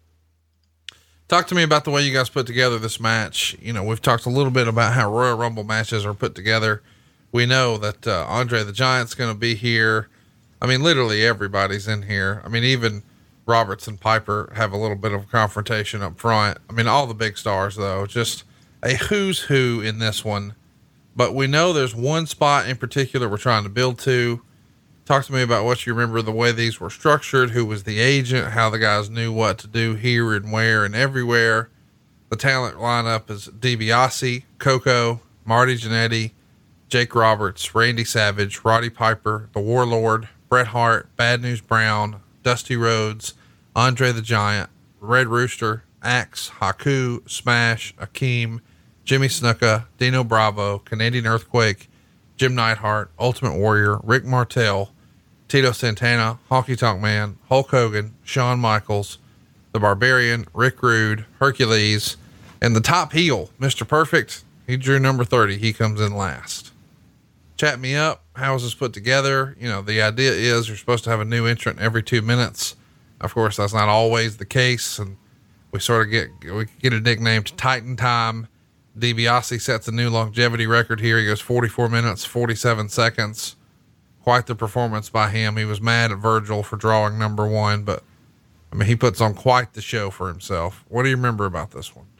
Talk to me about the way you guys put together this match. You know, we've talked a little bit about how Royal Rumble matches are put together. We know that Andre the Giant's going to be here. I mean, literally everybody's in here. I mean, even Roberts and Piper have a little bit of a confrontation up front. I mean, all the big stars, though, just a who's who in this one. But we know there's one spot in particular we're trying to build to. Talk to me about what you remember, the way these were structured, who was the agent, how the guys knew what to do here and where and everywhere. The talent lineup is DiBiase, Coco, Marty Jannetty, Jake Roberts, Randy Savage, Roddy Piper, The Warlord, Bret Hart, Bad News Brown, Dusty Rhodes, Andre the Giant, Red Rooster, Axe, Haku, Smash, Akeem, Jimmy Snuka, Dino Bravo, Canadian Earthquake, Jim Neidhart, Ultimate Warrior, Rick Martel, Tito Santana, Honky Tonk Man, Hulk Hogan, Shawn Michaels, The Barbarian, Rick Rude, Hercules, and the top heel, Mr. Perfect. He drew number 30. He comes in last. Chat me up. How is this put together? You know, the idea is you're supposed to have a new entrant every 2 minutes. Of course, that's not always the case. And we sort of get a nickname to Titan Time. DiBiase sets a new longevity record here. He goes 44 minutes, 47 seconds. Quite the performance by him. He was mad at Virgil for drawing number 1, but I mean, he puts on quite the show for himself. What do you remember about this one?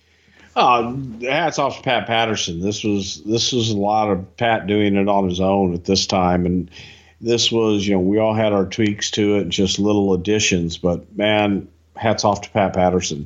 Hats off to Pat Patterson. This was a lot of Pat doing it on his own at this time. And this was, you know, we all had our tweaks to it, just little additions, but man, hats off to Pat Patterson.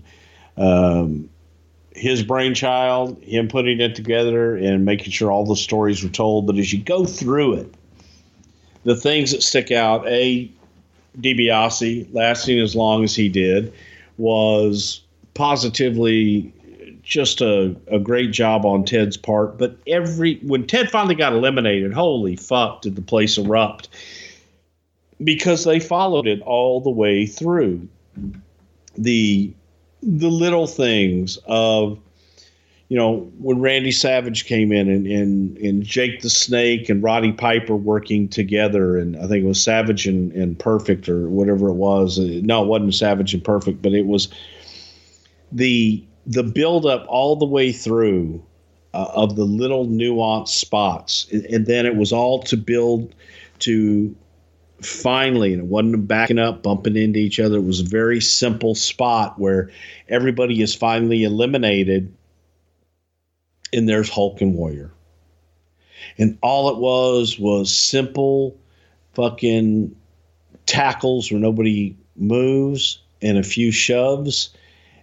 His brainchild, him putting it together and making sure all the stories were told. But as you go through it, the things that stick out, DiBiase lasting as long as he did was positively just a great job on Ted's part. But when Ted finally got eliminated, holy fuck, did the place erupt, because they followed it all the way through. The little things of, you know, when Randy Savage came in and Jake the Snake and Roddy Piper working together, and I think it was Savage and Perfect or whatever it was. No, it wasn't Savage and Perfect, but it was the build up all the way through of the little nuanced spots. And then it was all to build to finally, and it wasn't backing up, bumping into each other. It was a very simple spot where everybody is finally eliminated, and there's Hulk and Warrior. And all it was simple fucking tackles where nobody moves and a few shoves,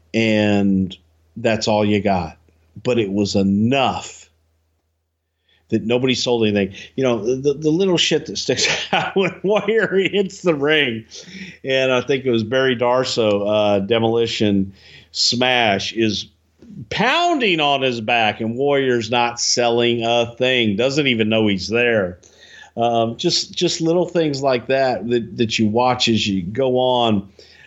and that's all you got. But it was enough that nobody sold anything. You know, the little shit that sticks out when Warrior hits the ring, and I think it was Barry Darsow, Demolition Smash, is pounding on his back, and Warrior's not selling a thing, doesn't even know he's there. Just little things like that you watch as you go on.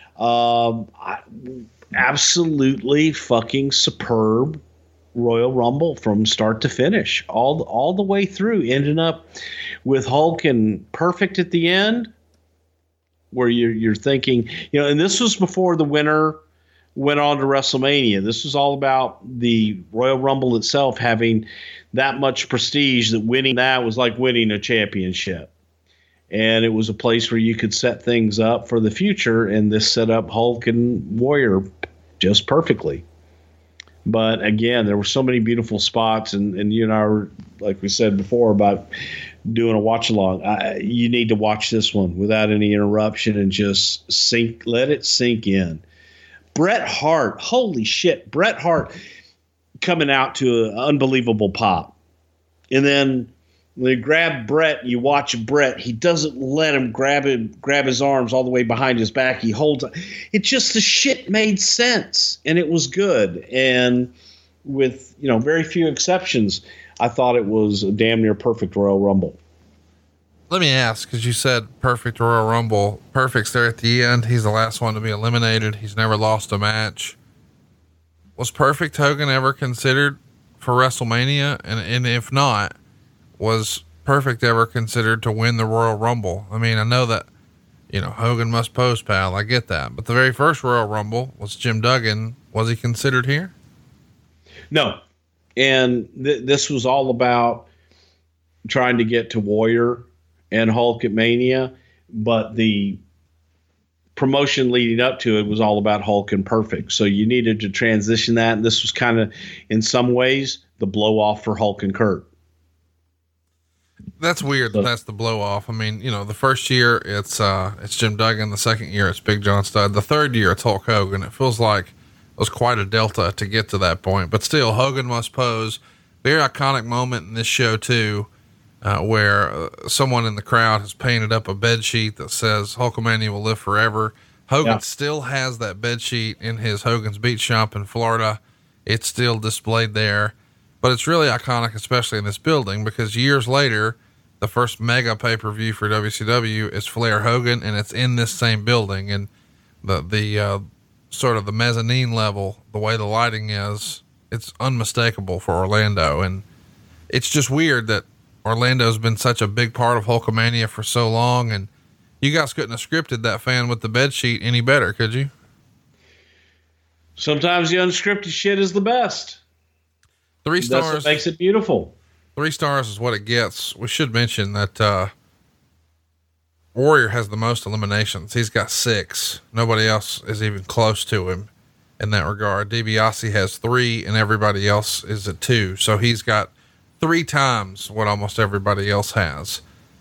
Absolutely fucking superb Royal Rumble from start to finish, all the way through, ending up with Hulk and Perfect at the end, where you're thinking, you know, and this was before the winner went on to WrestleMania. This was all about the Royal Rumble itself having that much prestige, that winning that was like winning a championship. And it was a place where you could set things up for the future, and this set up Hulk and Warrior just perfectly. But again, there were so many beautiful spots, and you and I were, like we said before, about doing a watch along. You need to watch this one without any interruption and just let it sink in. Bret Hart, holy shit, Bret Hart coming out to an unbelievable pop. And then when they grab Bret, and you watch Bret, he doesn't let him grab his arms all the way behind his back. He holds it. Just the shit made sense, and it was good. And with, you know, very few exceptions, I thought it was a damn near perfect Royal Rumble. Let me ask, because you said perfect Royal Rumble. Perfect's there at the end. He's the last one to be eliminated. He's never lost a match. Was Perfect Hogan ever considered for WrestleMania? And if not, was Perfect ever considered to win the Royal Rumble? I mean, I know that, you know, Hogan must pose, pal. I get that. But the very first Royal Rumble was Jim Duggan. Was he considered here? No. And this was all about trying to get to Warrior and Hulk at Mania. But the promotion leading up to it was all about Hulk and Perfect. So you needed to transition that. And this was kind of, in some ways, the blow off for Hulk and Kurt. That's weird. That's the blow off. I mean, you know, the first year it's Jim Duggan. The second year it's Big John Studd. The third year it's Hulk Hogan. It feels like it was quite a delta to get to that point, but still Hogan must pose. Very iconic moment in this show too, where someone in the crowd has painted up a bed sheet that says Hulkamania will live forever. Hogan still has that bed sheet in his Hogan's Beach shop in Florida. It's still displayed there. But it's really iconic, especially in this building, because years later, the first mega pay-per-view for WCW is Flair Hogan, and it's in this same building. And the sort of the mezzanine level, the way the lighting is, it's unmistakable for Orlando. And it's just weird that Orlando's been such a big part of Hulkamania for so long. And you guys couldn't have scripted that fan with the bed sheet any better, could you? Sometimes the unscripted shit is the best. 3 stars. That's what makes it beautiful. 3 stars is what it gets. We should mention that, Warrior has the most eliminations. He's got 6. Nobody else is even close to him in that regard. DiBiase has 3 and everybody else is at 2. So he's got 3 times what almost everybody else has.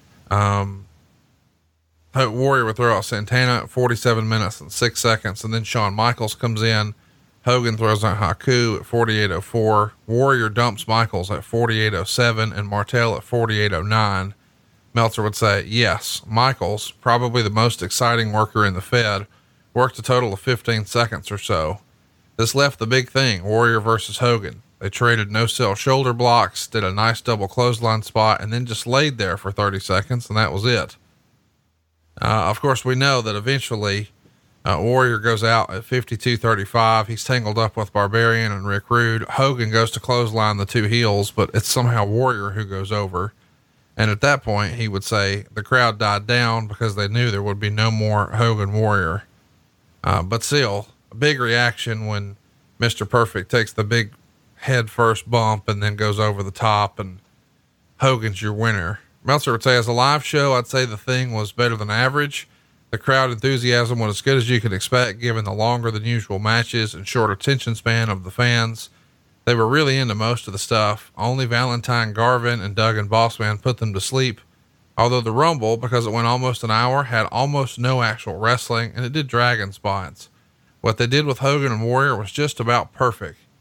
Warrior would throw out Santana at 47 minutes and 6 seconds. And then Shawn Michaels comes in. Hogan throws out Haku at 48:04. Warrior dumps Michaels at 48:07 and Martel at 48:09. Meltzer would say, yes, Michaels, probably the most exciting worker in the Fed, worked a total of 15 seconds or so. This left the big thing, Warrior versus Hogan. They traded no-sell shoulder blocks, did a nice double clothesline spot, and then just laid there for 30 seconds, and that was it. Of course, we know that eventually Warrior goes out at 52:35. He's tangled up with Barbarian and Rick Rude. Hogan goes to clothesline the 2 heels, but it's somehow Warrior who goes over. And at that point, he would say the crowd died down because they knew there would be no more Hogan Warrior. But still, a big reaction when Mr. Perfect takes the big head first bump and then goes over the top, and Hogan's your winner. Meltzer would say, as a live show, I'd say the thing was better than average. The crowd enthusiasm was as good as you could expect, given the longer than usual matches and short attention span of the fans. They were really into most of the stuff. Only Valentine, Garvin, and Doug and Bossman put them to sleep. Although the Rumble, because it went almost an hour, had almost no actual wrestling, and it did drag in spots. What they did with Hogan and Warrior was just about perfect.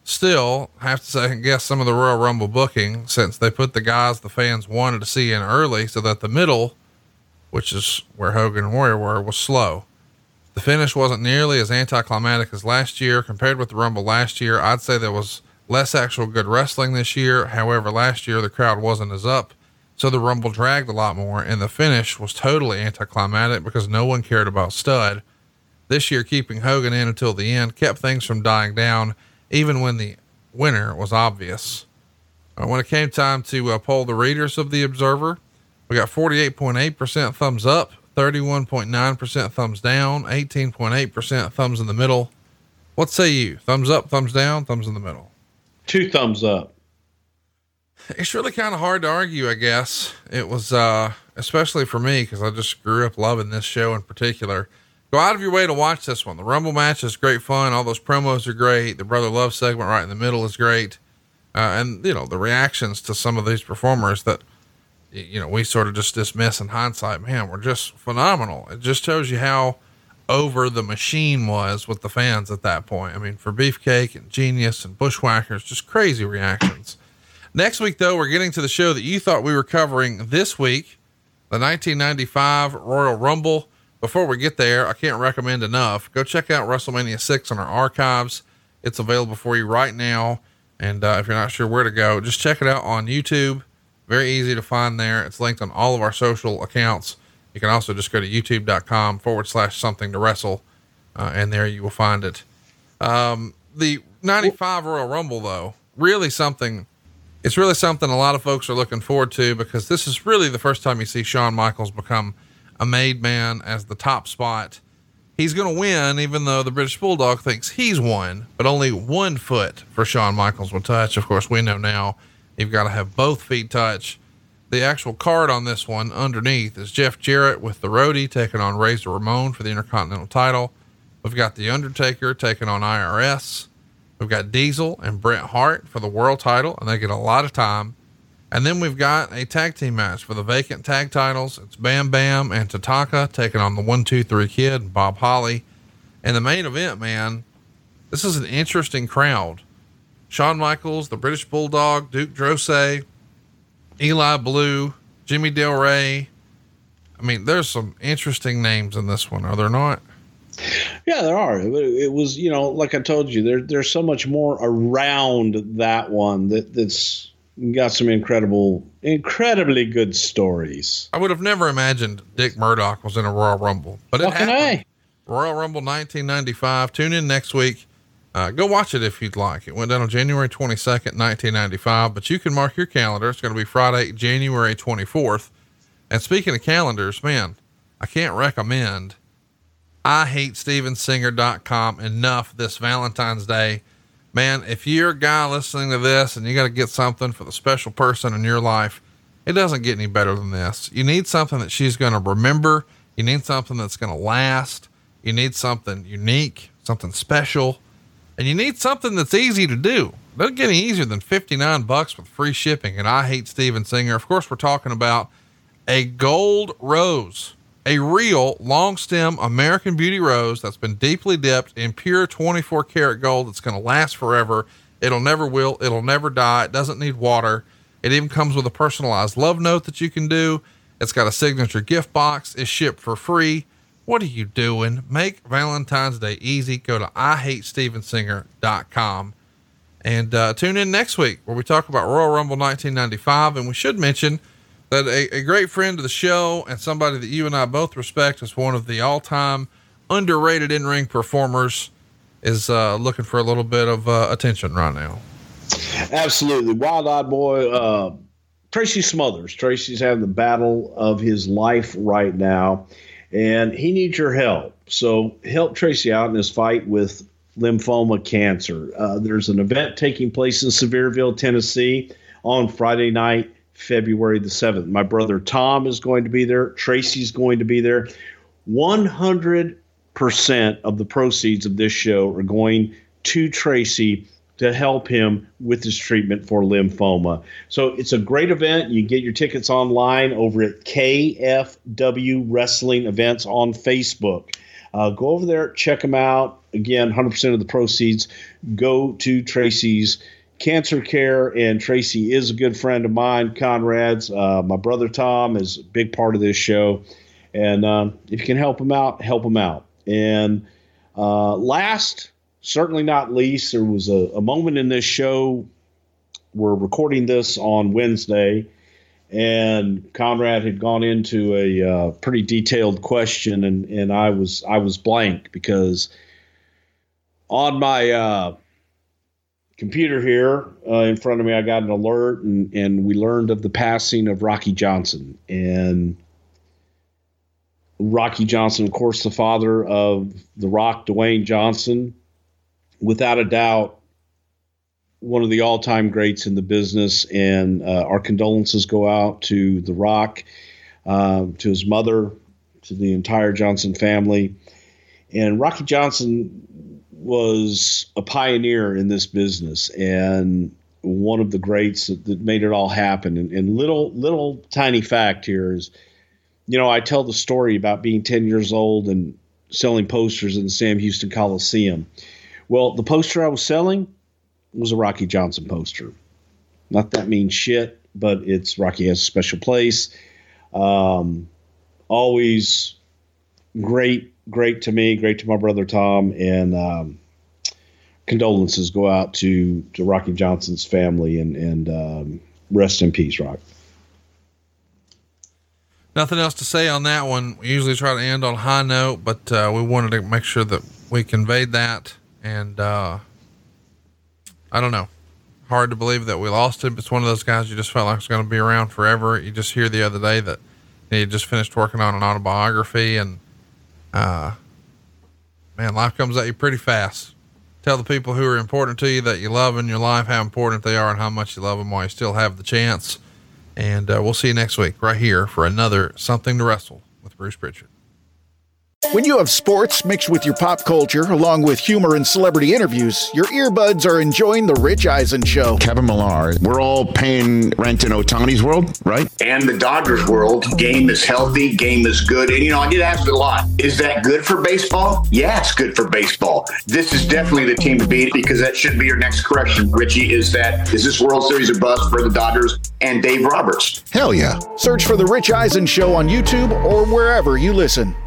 Still have to second guess some of the Royal Rumble booking, since they put the guys the fans wanted to see in early, so that the middle, which is where Hogan and Warrior were, was slow. The finish wasn't nearly as anticlimactic as last year. Compared with the Rumble last year, I'd say there was less actual good wrestling this year. However, last year the crowd wasn't as up, so the Rumble dragged a lot more, and the finish was totally anticlimactic because no one cared about Stud. This year, keeping Hogan in until the end kept things from dying down, even when the winner was obvious. When it came time to poll the readers of the Observer, we got 48.8% thumbs up, 31.9% thumbs down, 18.8% thumbs in the middle. What say you? Thumbs up, thumbs down, thumbs in the middle? 2 thumbs up. It's really kind of hard to argue, I guess. It was, especially for me, because I just grew up loving this show in particular. Go out of your way to watch this one. The Rumble match is great fun. All those promos are great. The Brother Love segment right in the middle is great. And you know, the reactions to some of these performers that, you know, we sort of just dismiss in hindsight, man, were just phenomenal. It just shows you how over the machine was with the fans at that point. I mean, for Beefcake and Genius and Bushwhackers, just crazy reactions. Next week, though, we're getting to the show that you thought we were covering this week, the 1995 Royal Rumble. Before we get there, I can't recommend enough. Go check out WrestleMania 6 on our archives. It's available for you right now. And if you're not sure where to go, just check it out on YouTube. Very easy to find there. It's linked on all of our social accounts. You can also just go to youtube.com/something to wrestle. And there you will find it. The 95 Royal Rumble, though, really something. It's really something a lot of folks are looking forward to, because this is really the first time you see Shawn Michaels become a made man as the top spot. He's going to win, even though the British Bulldog thinks he's won, but only 1 foot for Shawn Michaels will touch. Of course, we know now you've got to have both feet touch. The actual card on this one underneath is Jeff Jarrett with the Roadie taking on Razor Ramon for the Intercontinental title. We've got the Undertaker taking on IRS. We've got Diesel and Bret Hart for the world title, and they get a lot of time. And then we've got a tag team match for the vacant tag titles. It's Bam Bam and Tatanka taking on the 1-2-3 Kid and Bob Holly. And the main event, man, this is an interesting crowd. Shawn Michaels, the British Bulldog, Duke Drosay, Eli Blue, Jimmy Del Rey. I mean, there's some interesting names in this one, are there not? Yeah, there are. It was, you know, like I told you, there's so much more around that one that's got some incredibly good stories. I would have never imagined Dick Murdoch was in a Royal Rumble, but it happened. Royal Rumble 1995. Tune in next week. Go watch it if you'd like. It went down on January 22nd, 1995, but you can mark your calendar. It's going to be Friday, January 24th. And speaking of calendars, man, I can't recommend IHateStevensinger.com enough this Valentine's Day. Man, if you're a guy listening to this and you got to get something for the special person in your life, it doesn't get any better than this. You need something that she's going to remember. You need something that's going to last. You need something unique, something special, and you need something that's easy to do. It doesn't get any easier than $59 with free shipping at I Hate Steven Singer. Of course, we're talking about a gold rose, a real long stem American Beauty rose that's been deeply dipped in pure 24 karat gold. That's going to last forever. It'll never wilt. It'll never die. It doesn't need water. It even comes with a personalized love note that you can do. It's got a signature gift box. It's shipped for free. What are you doing? Make Valentine's Day easy. Go to IHateStevensinger.com and tune in next week where we talk about Royal Rumble 1995. And we should mention that a great friend of the show and somebody that you and I both respect as one of the all-time underrated in-ring performers is looking for a little bit of attention right now. Absolutely. Wild-eyed boy, Tracy Smothers. Tracy's having the battle of his life right now, and he needs your help. So help Tracy out in his fight with lymphoma cancer. There's an event taking place in Sevierville, Tennessee on Friday night, February the 7th. My brother Tom is going to be there. Tracy's going to be there. 100% of the proceeds of this show are going to Tracy to help him with his treatment for lymphoma. So it's a great event. You can get your tickets online over at KFW Wrestling Events on Facebook. Go over there, check them out. Again, 100% of the proceeds go to Tracy's cancer care, and Tracy is a good friend of mine, Conrad's. My brother Tom is a big part of this show, and if you can help him out, help him out. And last, certainly not least, there was a moment in this show. We're recording this on Wednesday, and Conrad had gone into a pretty detailed question, and I was blank because on my computer here in front of me, I got an alert, and we learned of the passing of Rocky Johnson. And Rocky Johnson, of course, the father of The Rock, Dwayne Johnson, without a doubt, one of the all-time greats in the business. And our condolences go out to The Rock, to his mother, to the entire Johnson family. And Rocky Johnson was a pioneer in this business and one of the greats that made it all happen. And little tiny fact here is, I tell the story about being 10 years old and selling posters in the Sam Houston Coliseum. Well, the poster I was selling was a Rocky Johnson poster. Not that means shit, but it's Rocky has a special place. Always great to me, great to my brother Tom, and condolences go out to Rocky Johnson's family, and rest in peace, Rock. Nothing else to say on that one. We usually try to end on a high note, but we wanted to make sure that we conveyed that. And I don't know. Hard to believe that we lost him. It's one of those guys you just felt like was going to be around forever. You just hear the other day that he just finished working on an autobiography, and man, life comes at you pretty fast. Tell the people who are important to you that you love in your life how important they are and how much you love them while you still have the chance. And we'll see you next week right here for another Something to Wrestle with Bruce Pritchard. When you have sports mixed with your pop culture, along with humor and celebrity interviews, your earbuds are enjoying The Rich Eisen Show. Kevin Millar, we're all paying rent in Ohtani's world, right? And the Dodgers world. Game is healthy, game is good. And, I get asked a lot, is that good for baseball? Yeah, it's good for baseball. This is definitely the team to beat, because that should be your next correction, Richie, is this World Series a bust for the Dodgers and Dave Roberts? Hell yeah. Search for The Rich Eisen Show on YouTube or wherever you listen.